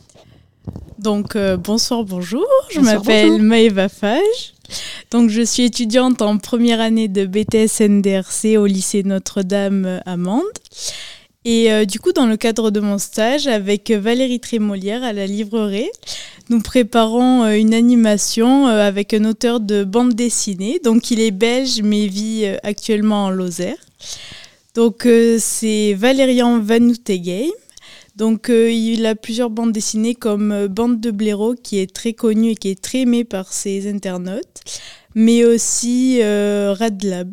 Donc euh, bonsoir, bonjour, je Bonsoir, m'appelle bonjour. Maëva Fage. Donc je suis étudiante en première année de B T S N D R C au lycée Notre-Dame euh, à Mende. Et euh, du coup, dans le cadre de mon stage avec Valérie Trémolière à la livrerie, nous préparons euh, une animation euh, avec un auteur de bande dessinée. Donc il est belge mais vit euh, actuellement en Lozère. Donc euh, c'est Valérian Van Oetegem. Donc euh, il a plusieurs bandes dessinées comme euh, Bande de blaireaux qui est très connue et qui est très aimée par ses internautes, mais aussi euh, Radlab.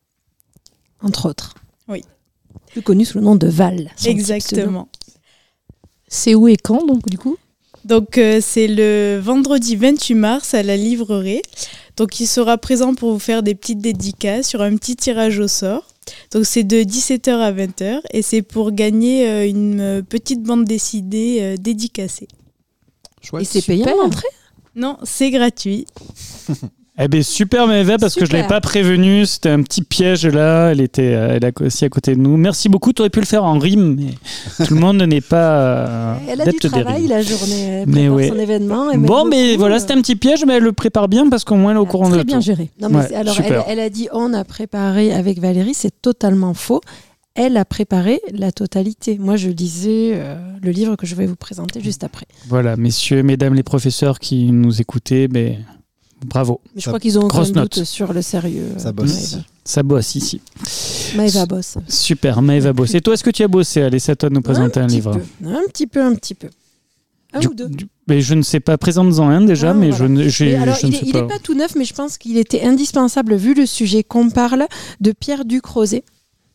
Entre autres. Oui. Plus connu sous le nom de Val. son petit Exactement. C'est où et quand, donc, du coup Donc euh, c'est le vendredi vingt-huit mars à la livrerie. Donc il sera présent pour vous faire des petites dédicaces sur un petit tirage au sort. Donc c'est de dix-sept heures à vingt heures et c'est pour gagner euh, une euh, petite bande dessinée euh, dédicacée. Et c'est payant l'entrée ? Non, c'est gratuit. Eh bien, super Maëva, parce que je ne l'avais Super. pas prévenue. C'était un petit piège là. Elle était euh, elle est aussi à côté de nous. Merci beaucoup. Tu aurais pu le faire en rime, mais tout le monde n'est pas euh, Elle a du adepte des travail rimes. la journée. Elle Mais prépare ouais. son événement. elle met Bon, mais beaucoup, voilà, euh, c'était un petit piège, mais elle le prépare bien parce qu'au moins elle est au courant de Très bien tout. géré. Non, mais Ouais, c'est- alors, elle, super. elle a dit on a préparé avec Valérie, c'est totalement faux. Elle a préparé la totalité. Moi, je lisais euh, le livre que je vais vous présenter juste après. Voilà, messieurs, mesdames les professeurs qui nous écoutaient, ben, bravo. Mais je crois qu'ils ont aucun Grosse doute note. sur le sérieux. Ça euh, bosse. Maëva. Ça bosse ici. Maëva bosse. Super, Maëva bosse. Et toi, est-ce que tu as bossé Allez, c'est à toi de nous présenter un, petit livre. peu, un petit peu, un petit peu. Un Du- ou deux. du- mais je ne sais pas, présente-en un déjà, Ah, mais voilà. je, ne- j'ai- Mais alors, je il ne est, sais il pas. est pas tout neuf, mais je pense qu'il était indispensable, vu le sujet qu'on parle, de Pierre Ducrozet.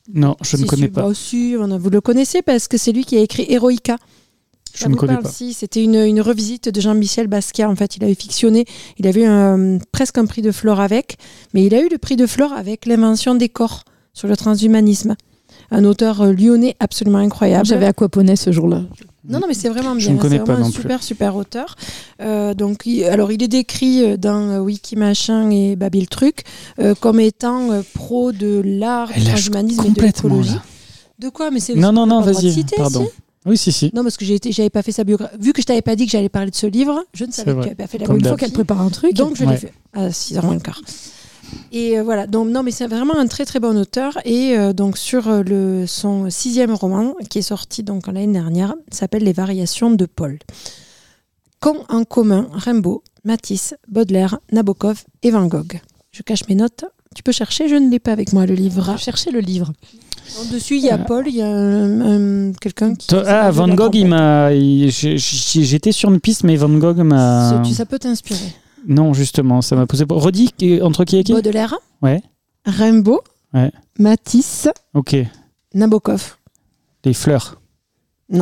Non, je ne Si, connais si, pas. bah aussi, on a- vous le connaissez parce que c'est lui qui a écrit Héroïca. Je Ça ne vous connais parle, pas. si, c'était une, une revisite de Jean-Michel Basquiat. En fait, il avait fictionné, il avait eu un- presque un prix de Flore avec, mais il a eu le prix de Flore avec l'invention des corps sur le transhumanisme. Un auteur euh, lyonnais absolument incroyable. J'avais aquaponé ce jour-là. Non, non, mais c'est vraiment Je bien. ne connais C'est pas vraiment non un plus. super, super auteur. Euh, donc, il, alors, il est décrit dans euh, Wikimachin et Babil Truc euh, comme étant euh, pro de l'art, Elle du lâche transhumanisme et de complètement, l'écologie. là. De quoi? Mais c'est Non, non, on n'a non, pas le droit de vas-y. citer, Pardon. si Oui, si, si. Non, parce que j'ai été- j'avais pas fait sa biographie. Vu que je t'avais pas dit que j'allais parler de ce livre, je ne savais que vrai. tu n'avais pas fait la Comme Une fois biographie. qu'elle prépare un truc. Donc je Ouais. l'ai fait à six heures moins le quart. Et euh, voilà, donc non, mais c'est vraiment un très très bon auteur. Et euh, donc sur euh, le, son sixième roman, qui est sorti donc l'année dernière, s'appelle Les Variations de Paul. Qu'ont en commun Rimbaud, Matisse, Baudelaire, Nabokov et Van Gogh? Je cache mes notes. Tu peux chercher, je ne l'ai pas avec moi le livre. Chercher le livre. En dessus, il y a Paul, il y a un- un- quelqu'un qui. Toi- Ah, Van Gogh, il m'a. il- j'ai- j'ai- J'étais sur une piste, mais Van Gogh m'a. Ça, ça peut t'inspirer. Non, justement, ça m'a posé. Redis qui- entre qui et qui? Baudelaire, Ouais, Rimbaud, ouais. Matisse, Ok. Nabokov. Les fleurs. Non.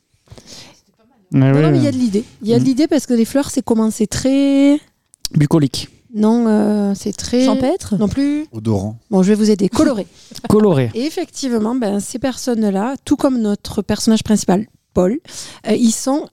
Ah Non, ouais, non, mais il y a ouais. de l'idée. Il y a de Mm. l'idée parce que les fleurs, c'est comment? C'est très. Bucolique. Non, euh, c'est très. Champêtre. Non plus. Odorant. Bon, je vais vous aider. Coloré. Coloré. Et effectivement, ben, ces personnes-là, tout comme notre personnage principal, Paul, euh, ils sont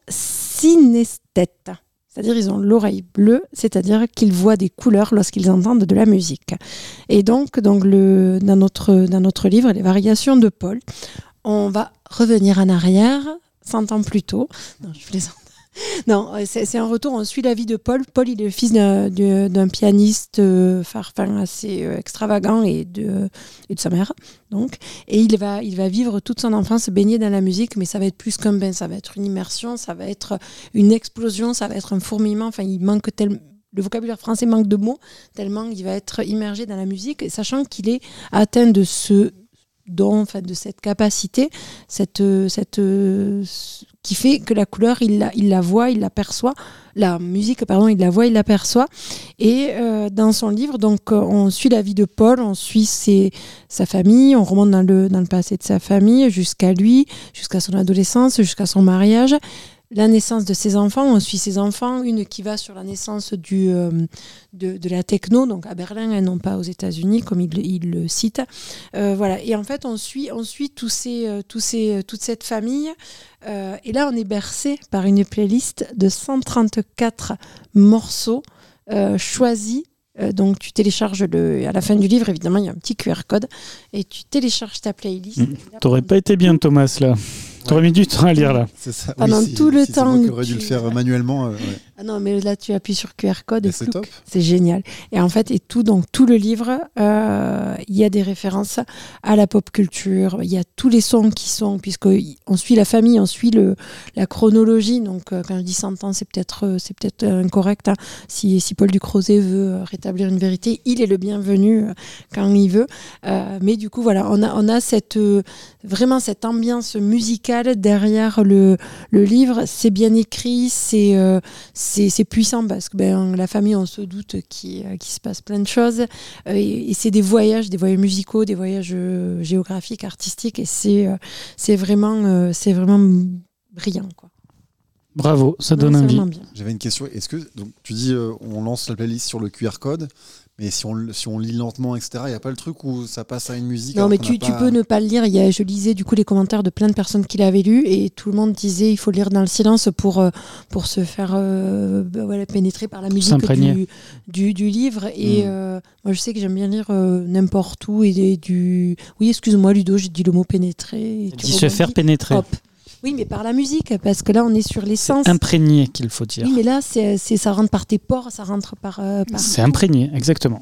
synesthètes. C'est-à-dire ils ont l'oreille bleue, c'est-à-dire qu'ils voient des couleurs lorsqu'ils entendent de la musique. Et donc, donc le, dans, notre, dans notre livre, Les Variations de Paul, on va revenir en arrière, cent ans plus tôt. Non, je plaisante. Non, c'est c'est un retour, on suit la vie de Paul. Paul, il est le fils d'un- d'un d'un pianiste euh, enfin, assez euh, extravagant et de, et de sa mère. Donc. Et il va, il va vivre toute son enfance baigné dans la musique, mais ça va être plus qu'un bain, ça va être une immersion, ça va être une explosion, ça va être un fourmillement. Enfin, il manque tellement... Le vocabulaire français manque de mots, tellement il va être immergé dans la musique, et sachant qu'il est atteint de ce don, enfin, de cette capacité, cette, cette, euh, qui fait que la couleur, il la, il la voit, il l'aperçoit, la musique, pardon, il la voit, il l'aperçoit. Et euh, dans son livre, donc, euh, on suit la vie de Paul, on suit ses, sa famille, on remonte dans le, dans le passé de sa famille, jusqu'à lui, jusqu'à son adolescence, jusqu'à son mariage. La naissance de ses enfants, on suit ses enfants, une qui va sur la naissance du, euh, de, de la techno, donc à Berlin et non pas aux États-Unis, comme il, il le cite. Euh, voilà. Et en fait, on suit, on suit tous ces, euh, tous ces, toute cette famille. Euh, et là, on est bercé par une playlist de cent trente-quatre morceaux euh, choisis. Euh, donc, tu télécharges le. À la fin du livre, évidemment, il y a un petit Q R code et tu télécharges ta playlist. Mmh. T'aurais pas été bien, Thomas, là. T'aurais mis du temps à lire, là. C'est ça. Pendant Oui, si- tout le si c'est temps moi qui que aurais dû tu- le faire manuellement. euh, ouais. Ah non, mais là, tu appuies sur Q R code Mais et c'est plouc, top. c'est génial. Et en fait, et tout, donc, tout le livre, euh, il y a des références à la pop culture. Il y a tous les sons qui sont, puisqu'on suit la famille, on suit le, la chronologie. Donc, euh, quand je dis cent ans, c'est peut-être euh, c'est peut-être incorrect. Hein. Si, si Paul Ducrozet veut euh, rétablir une vérité, il est le bienvenu euh, quand il veut. Euh, mais du coup, voilà, on a, on a cette, euh, vraiment cette ambiance musicale derrière le, le livre. C'est bien écrit, c'est euh, c'est c'est puissant parce que ben, la famille, on se doute qu'il euh, qu'il se passe plein de choses. Euh, et et c'est des voyages, des voyages musicaux, des voyages euh, géographiques, artistiques. Et c'est euh, c'est vraiment, euh, c'est vraiment brillant, quoi. Bravo, ça Non, donne c'est envie. vraiment bien. J'avais une question. Est-ce que donc tu dis euh, on lance la playlist sur le Q R code, mais si on le- si on lit lentement, et cetera, il y a pas le truc où ça passe à une musique. Non, alors mais qu'on tu, n'a tu pas- peux ne pas le lire. Il y a, je lisais du coup les commentaires de plein de personnes qui l'avaient lu et tout le monde disait il faut lire dans le silence pour, euh, pour se faire euh, bah, voilà, pénétrer par la musique S'imprégner. du, du, du livre. Et Mm. euh, moi, je sais que j'aime bien lire euh, n'importe où. Et, et du... Oui, excuse-moi, Ludo, j'ai dit le mot pénétrer. et tu Dit se rebondis. faire pénétrer. Hop. Oui, mais par la musique, parce que là, on est sur l'essence. Imprégné, qu'il faut dire. Oui, mais là, c'est, c'est, ça rentre par tes pores, ça rentre par. euh, par... C'est imprégné, exactement.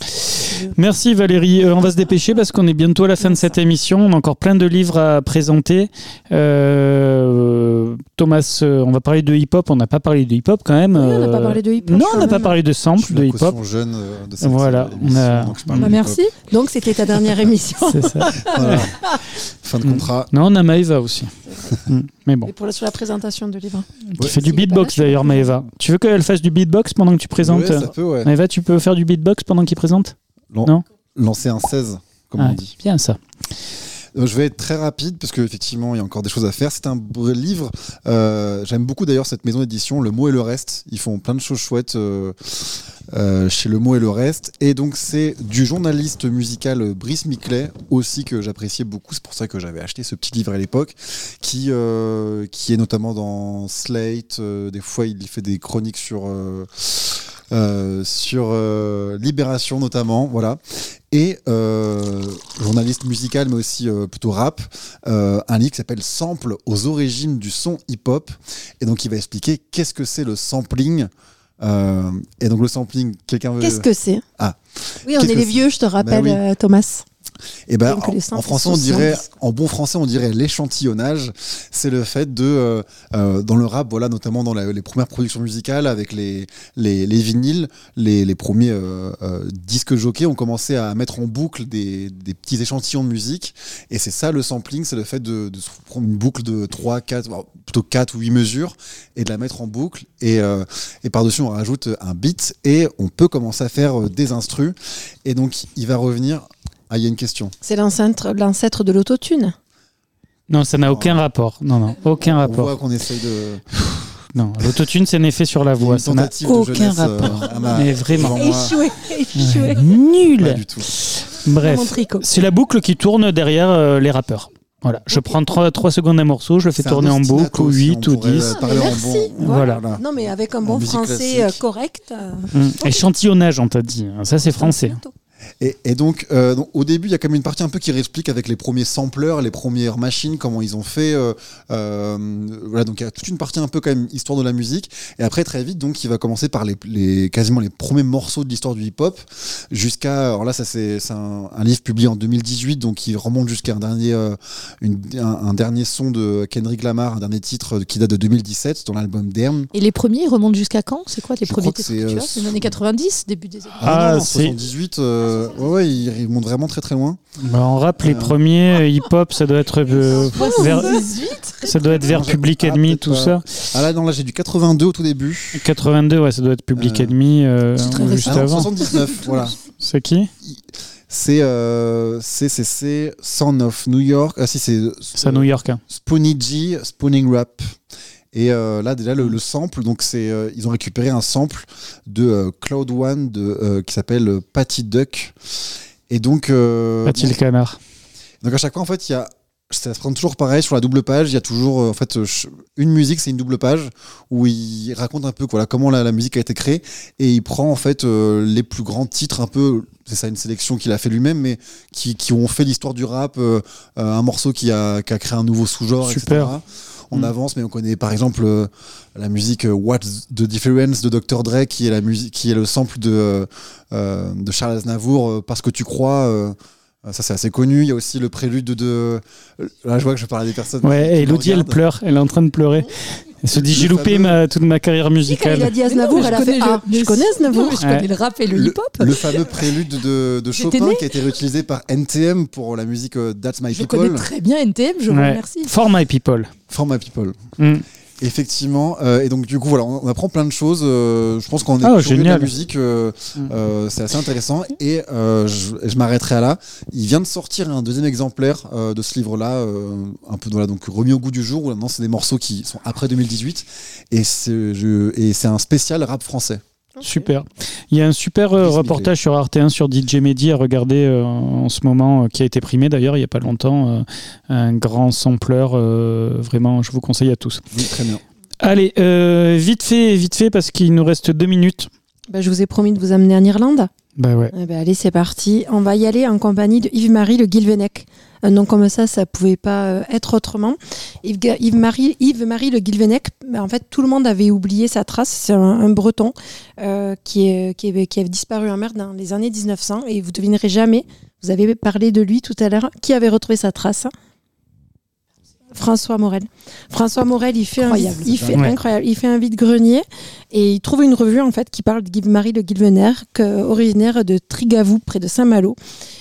Merci Valérie. Euh, on va se dépêcher parce qu'on est bientôt à la fin de cette émission. On a encore plein de livres à présenter. Euh, Thomas, euh, on va parler de hip-hop. On n'a pas parlé de hip-hop quand même. Oui, on n'a pas Euh, parlé de hip-hop. Non, on quand n'a pas même. parlé de Je sample, suis de la hip-hop. caution jeune euh, de cette Voilà, émission, on a- donc je parle Bah, de merci. hip-hop. Donc, c'était ta dernière émission. C'est ça. Voilà. Fin de contrat. Non, on a Maëva aussi. Mm. Mais bon, Et pour la, sur la présentation de livre. qui Ouais. fait du Il est pas là, beatbox je suis d'ailleurs, pas là. Maëva. Tu veux qu'elle fasse du beatbox pendant que tu présentes Ouais, ça peut, ouais. Maëva, tu peux faire du beatbox pendant qu'il présente Lan- Non Lancer un seize. comme Ah, on dit. bien ça. Euh, Je vais être très rapide parce qu'effectivement, il y a encore des choses à faire. C'est un b- livre. euh, J'aime beaucoup d'ailleurs cette maison d'édition, Le Mot et le Reste. Ils font plein de choses chouettes euh, euh, chez Le Mot et le Reste. Et donc, c'est du journaliste musical Brice Miclet aussi que j'appréciais beaucoup. C'est pour ça que j'avais acheté ce petit livre à l'époque, qui, euh, qui est notamment dans Slate. Euh, des fois, il fait des chroniques sur. Euh, Euh, sur euh, Libération notamment, voilà. Et euh, journaliste musical, mais aussi euh, plutôt rap, euh, un livre qui s'appelle Sample aux origines du son hip-hop. Et donc, il va expliquer qu'est-ce que c'est le sampling. Euh, et donc, le sampling, quelqu'un veut... Qu'est-ce que c'est? Ah. Oui, on Qu'est-ce est que les c'est vieux, je te rappelle, Bah oui. euh, Thomas. Et ben, Donc, les en, samples en français, sont on dirait, simples. en bon français, on dirait l'échantillonnage. C'est le fait de, euh, euh, dans le rap, voilà, notamment dans la- les premières productions musicales, avec les, les, les vinyles, les, les premiers euh, euh, disques jockeys ont commencé à mettre en boucle des, des petits échantillons de musique. Et c'est ça le sampling, c'est le fait de, de se prendre une boucle de trois, quatre, voire plutôt quatre ou huit mesures et de la mettre en boucle. Et, euh, et par-dessus, on rajoute un beat et on peut commencer à faire euh, des instrus. Et donc, il va revenir. Ah, il y a une question. C'est l'ancêtre, l'ancêtre de l'autotune. Non, ça n'a aucun rapport. Non, non, aucun On rapport. voit qu'on essaye de. Non, l'autotune, c'est un effet sur la voix. Ça n'a tentative de aucun jeunesse, rapport. euh, à ma- Mais vraiment. devant moi. Échoué, échoué. Ouais, nul. Pas du tout. Bref, Mon tricot. c'est la boucle qui tourne derrière euh, les rappeurs. Voilà, je prends trois secondes d'un morceau, je le fais C'est un tourner en ostinato boucle, ou aussi, huit on ou pourrait, dix. euh, parler en Merci. bon. Voilà. Voilà. Non, mais avec un En bon musique français classique. euh, correct. euh, Hum, Échantillonnage, on t'a dit. Ça, c'est français. Et, et donc, euh, donc, au début, il y a quand même une partie un peu qui réexplique avec les premiers sampleurs, les premières machines, comment ils ont fait. Euh, euh, voilà, donc il y a toute une partie un peu quand même histoire de la musique. Et après, très vite, donc, il va commencer par les, les quasiment les premiers morceaux de l'histoire du hip-hop, jusqu'à. Alors là, ça c'est c'est un, un livre publié en deux mille dix-huit, donc il remonte jusqu'à un dernier, euh, une, un, un dernier son de Kendrick Lamar, un dernier titre qui date de deux mille dix-sept, dans l'album Damn. Et les premiers, ils remontent jusqu'à quand? C'est quoi les Je premiers crois que titres c'est, que tu euh, as? C'est les années quatre-vingt-dix, début des années Ah, non, non, c'est- soixante-dix-huit. Euh, ouais, ouais, il remonte vraiment très très loin. Bah, en rap, les Euh. premiers euh, hip-hop, ça doit être euh, vers, ça doit être vers Public Ah, Enemy, peut-être tout pas. ça. Ah là, non, là j'ai du quatre-vingt-deux au tout début. quatre-vingt-deux, ouais, ça doit être Public Euh, Enemy euh, c'est très juste Ah non, avant. soixante-dix-neuf, voilà. C'est qui? C'est euh, c'est c'est c'est Son of New York. Ah si, c'est C'est à New York. Hein. Spoonie G, Spooning Rap. Et euh, là déjà le, le sample, donc c'est euh, ils ont récupéré un sample de euh, Cloud One de euh, qui s'appelle euh, Patty Duck. Et donc euh, Pas-t-il bon, le canard? donc à chaque fois en fait il y a ça se prend toujours pareil sur la double page. Il y a toujours euh, en fait euh, ch- une musique, c'est une double page où il raconte un peu voilà comment la, la musique a été créée et il prend en fait euh, les plus grands titres un peu. C'est ça une sélection qu'il a fait lui-même, mais qui, qui ont fait l'histoire du rap. Euh, euh, un morceau qui a, qui a créé un nouveau sous-genre, Super. et cetera. On Mm. avance, mais on connaît par exemple euh, la musique euh, What's the Difference de docteur Dre, qui est la musique, qui est le sample de euh, euh, de Charles Aznavour, euh, Parce que tu crois. Euh, ça c'est assez connu. Il y a aussi le prélude de, de... Là je vois que je parle à des personnes. Ouais, qui et me Elodie, elle regardent. pleure, elle est en train de pleurer. Elle se dit, j'ai Le loupé fameux- ma, toute ma carrière Quand il a musicale. dit Aznavour, Mais non, elle a mais je fait connais Ah, le- je connais Non, Aznavour. mais je Ouais. connais le rap et le, Le, hip-hop. le fameux prélude de, de J'étais Chopin née. qui a été réutilisé par N T M pour la musique euh, That's My Je connais People. très bien N T M, je vous Ouais. remercie. For My People. For My People. Mm. Effectivement, euh, et donc du coup voilà, on, on apprend plein de choses. euh, je pense qu'on est Ah, curieux de génial. la musique, euh, Mm. euh, c'est assez intéressant. Et euh, je, je m'arrêterai à là. Il vient de sortir un deuxième exemplaire euh, de ce livre-là, euh, un peu voilà donc remis au goût du jour. Où maintenant c'est des morceaux qui sont après deux mille dix-huit, et c'est je- et c'est un spécial rap français. Super. Il y a un super euh, Chris reportage sur Arte un sur D J Mehdi à regarder euh, en ce moment, euh, qui a été primé d'ailleurs il n'y a pas longtemps. euh, un grand sampleur, euh, vraiment, je vous conseille à tous. Oui, très bien. Allez, euh, vite fait, vite fait, parce qu'il nous reste deux minutes. Bah, je vous ai promis de vous amener en Irlande. Bah ouais. Eh ben, allez, c'est parti. On va y aller en compagnie de Yves-Marie Le Guilvenec. Un nom comme ça, ça pouvait pas euh, être autrement. Yves- Yves-Marie Yves-Marie Le Guilvenec, ben, en fait, tout le monde avait oublié sa trace. C'est un, un breton euh, qui, est, qui, est, qui avait disparu en mer dans les années dix-neuf cents. Et vous devinerez jamais, vous avez parlé de lui tout à l'heure, qui avait retrouvé sa trace. François Morel. François Morel, il fait, un, Incroyable. il fait Ouais. incroyable. Il fait un vide-grenier et il trouve une revue en fait qui parle de Yves-Marie Le Guilvenec, originaire de Trigavou, près de Saint-Malo.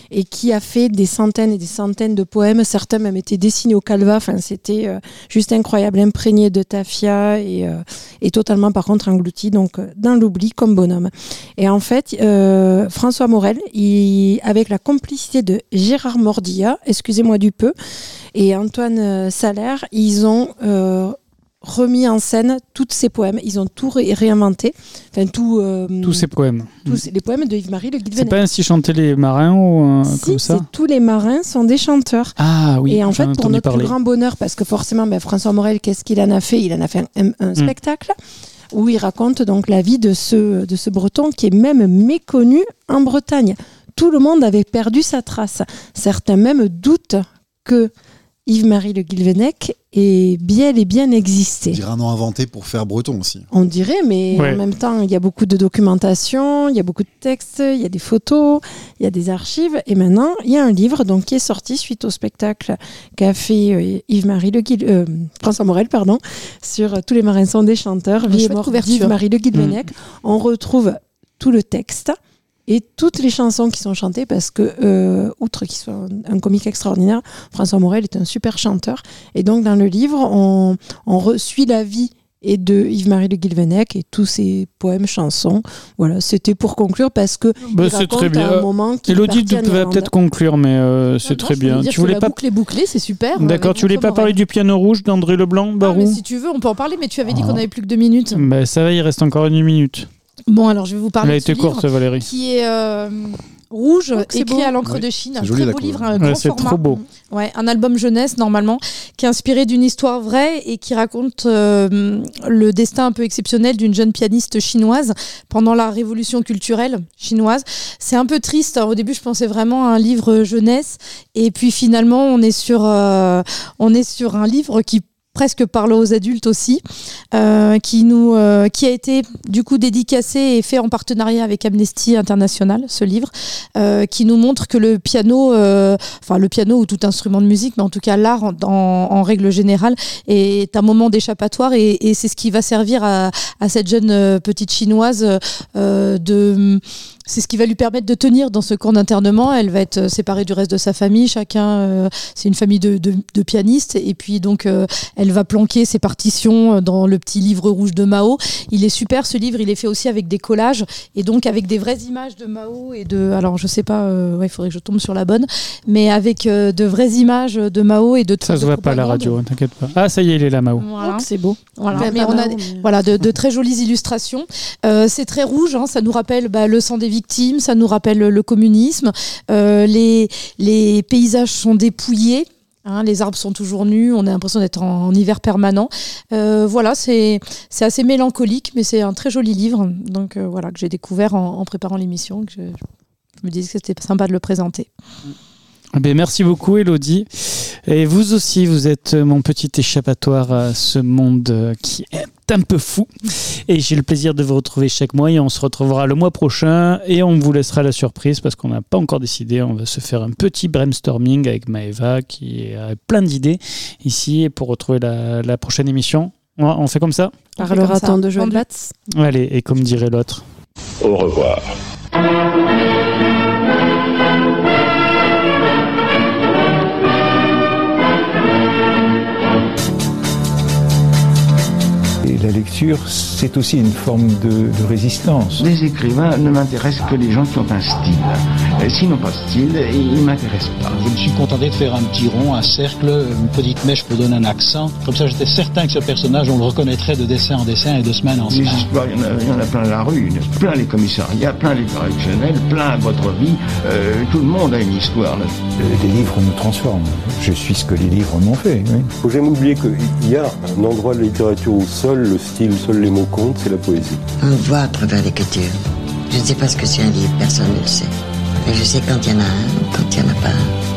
et qui a fait des centaines et des centaines de poèmes. Certains même étaient dessinés au calva. Enfin, c'était euh, juste incroyable, imprégné de tafia et, euh, et totalement par contre englouti donc dans l'oubli comme bonhomme. Et en fait, euh, François Morel, il, avec la complicité de Gérard Mordilla, excusez-moi du peu, et Antoine Salaire, ils ont euh, remis en scène tous ces poèmes. Ils ont tout ré- réinventé. Enfin, tout, euh, tous ces poèmes. Tous ces, les poèmes de Yves-Marie Le Guilvenec. C'est pas ainsi chantaient les marins ou euh, si, comme ça tous les marins sont des chanteurs. Ah oui, et en fait, j'en ai pour entendu notre parler. plus grand bonheur, parce que forcément, ben, François Morel, qu'est-ce qu'il en a fait ? Il en a fait un, un, un mmh. spectacle où il raconte donc la vie de ce, de ce Breton qui est même méconnu en Bretagne. Tout le monde avait perdu sa trace. Certains même doutent que Yves-Marie Le Guilvenec est bien et bien existé. On dirait un nom inventé pour faire breton aussi. On dirait, mais ouais. En même temps, il y a beaucoup de documentation, il y a beaucoup de textes, il y a des photos, il y a des archives. Et maintenant, il y a un livre donc, qui est sorti suite au spectacle qu'a fait euh, Yves-Marie Le Guil... euh, François Morel, pardon, sur euh, Tous les marins sont des chanteurs, Vie et mort d'Yves-Marie Le Guilvenec. Mmh. On retrouve tout le texte et toutes les chansons qui sont chantées, parce que, euh, outre qu'il soit un, un comique extraordinaire, François Morel est un super chanteur. Et donc, dans le livre, on, on suit la vie et de Yves-Marie Le Guilvenec et tous ses poèmes, chansons. Voilà, c'était pour conclure, parce que bah, il c'est raconte très bien. À un moment qu'il Élodie, tu pouvais peut-être conclure, mais euh, c'est non, très non, bien. Tu voulais pas... boucle est bouclée, c'est super. D'accord, tu voulais pas parler du piano rouge d'André Leblanc, Barou ? Ah, mais si tu veux, on peut en parler, mais tu avais dit ah. qu'on avait plus que deux minutes. Bah, ça va, il reste encore une minute. Bon, alors je vais vous parler Elle a de ce été courte, livre Valérie. Qui est euh, rouge, oh, écrit beau. à l'encre oui. de Chine, c'est un joli, très beau livre, un ouais, grand c'est format. trop beau. Ouais, un album jeunesse normalement, qui est inspiré d'une histoire vraie et qui raconte euh, le destin un peu exceptionnel d'une jeune pianiste chinoise pendant la révolution culturelle chinoise. C'est un peu triste. Au début, je pensais vraiment à un livre jeunesse, et puis finalement, on est sur, euh, on est sur un livre qui presque parle aux adultes aussi, euh, qui, nous, euh, qui a été du coup dédicacé et fait en partenariat avec Amnesty International, ce livre, euh, qui nous montre que le piano, euh, enfin le piano ou tout instrument de musique, mais en tout cas l'art en, en, en règle générale, est un moment d'échappatoire, et, et c'est ce qui va servir à, à cette jeune euh, petite chinoise euh, de... C'est ce qui va lui permettre de tenir dans ce camp d'internement. Elle va être séparée du reste de sa famille. Chacun, euh, c'est une famille de, de, de pianistes. Et puis, donc, euh, elle va planquer ses partitions dans le petit livre rouge de Mao. Il est super, ce livre. Il est fait aussi avec des collages. Et donc, avec des vraies images de Mao et de... Alors, je sais pas, euh, ouais, il faudrait que je tombe sur la bonne. Mais avec euh, de vraies images de Mao et de... Ça se voit pas à la radio, t'inquiète pas. Ah, ça y est, il est là, Mao. Voilà. Oh, c'est beau. Voilà. Mais mais on a mais... voilà, de, de très jolies illustrations. Euh, c'est très rouge. Hein, ça nous rappelle bah, le sang des victimes, ça nous rappelle le communisme, euh, les, les paysages sont dépouillés, hein, les arbres sont toujours nus, on a l'impression d'être en, en hiver permanent. Euh, voilà, c'est, c'est assez mélancolique, mais c'est un très joli livre, donc euh, voilà, que j'ai découvert en, en préparant l'émission, que je, je me disais que c'était sympa de le présenter. Ben, merci beaucoup Élodie, et vous aussi vous êtes mon petit échappatoire à ce monde qui est un peu fou, et j'ai le plaisir de vous retrouver chaque mois, et on se retrouvera le mois prochain, et on vous laissera la surprise parce qu'on n'a pas encore décidé. On va se faire un petit brainstorming avec Maëva qui a plein d'idées ici pour retrouver la, la prochaine émission. On fait comme ça ? Parlera-t-on de Joël Batz ? Allez, et comme dirait l'autre, au revoir. Et la lecture, c'est aussi une forme de, de résistance. Les écrivains ne m'intéressent que les gens qui ont un style. Et s'ils n'ont pas de style, ils ne m'intéressent pas. Je me suis contenté de faire un petit rond, un cercle, une petite mèche pour donner un accent. Comme ça, j'étais certain que ce personnage, on le reconnaîtrait de dessin en dessin et de semaine en semaine. Les histoires, il y, en a, il y en a plein la rue, plein les commissariats, plein les correctionnels, plein votre vie. Euh, tout le monde a une histoire. Là. Les livres me transforment. Je suis ce que les livres m'ont fait. Oui. Faut jamais oublier qu'il y a un endroit de la littérature où seul le style, seuls les mots comptent, c'est la poésie. On voit à travers l'écriture. Je ne sais pas ce que c'est un livre, personne ne le sait. Mais je sais quand il y en a un ou quand il n'y en a pas un.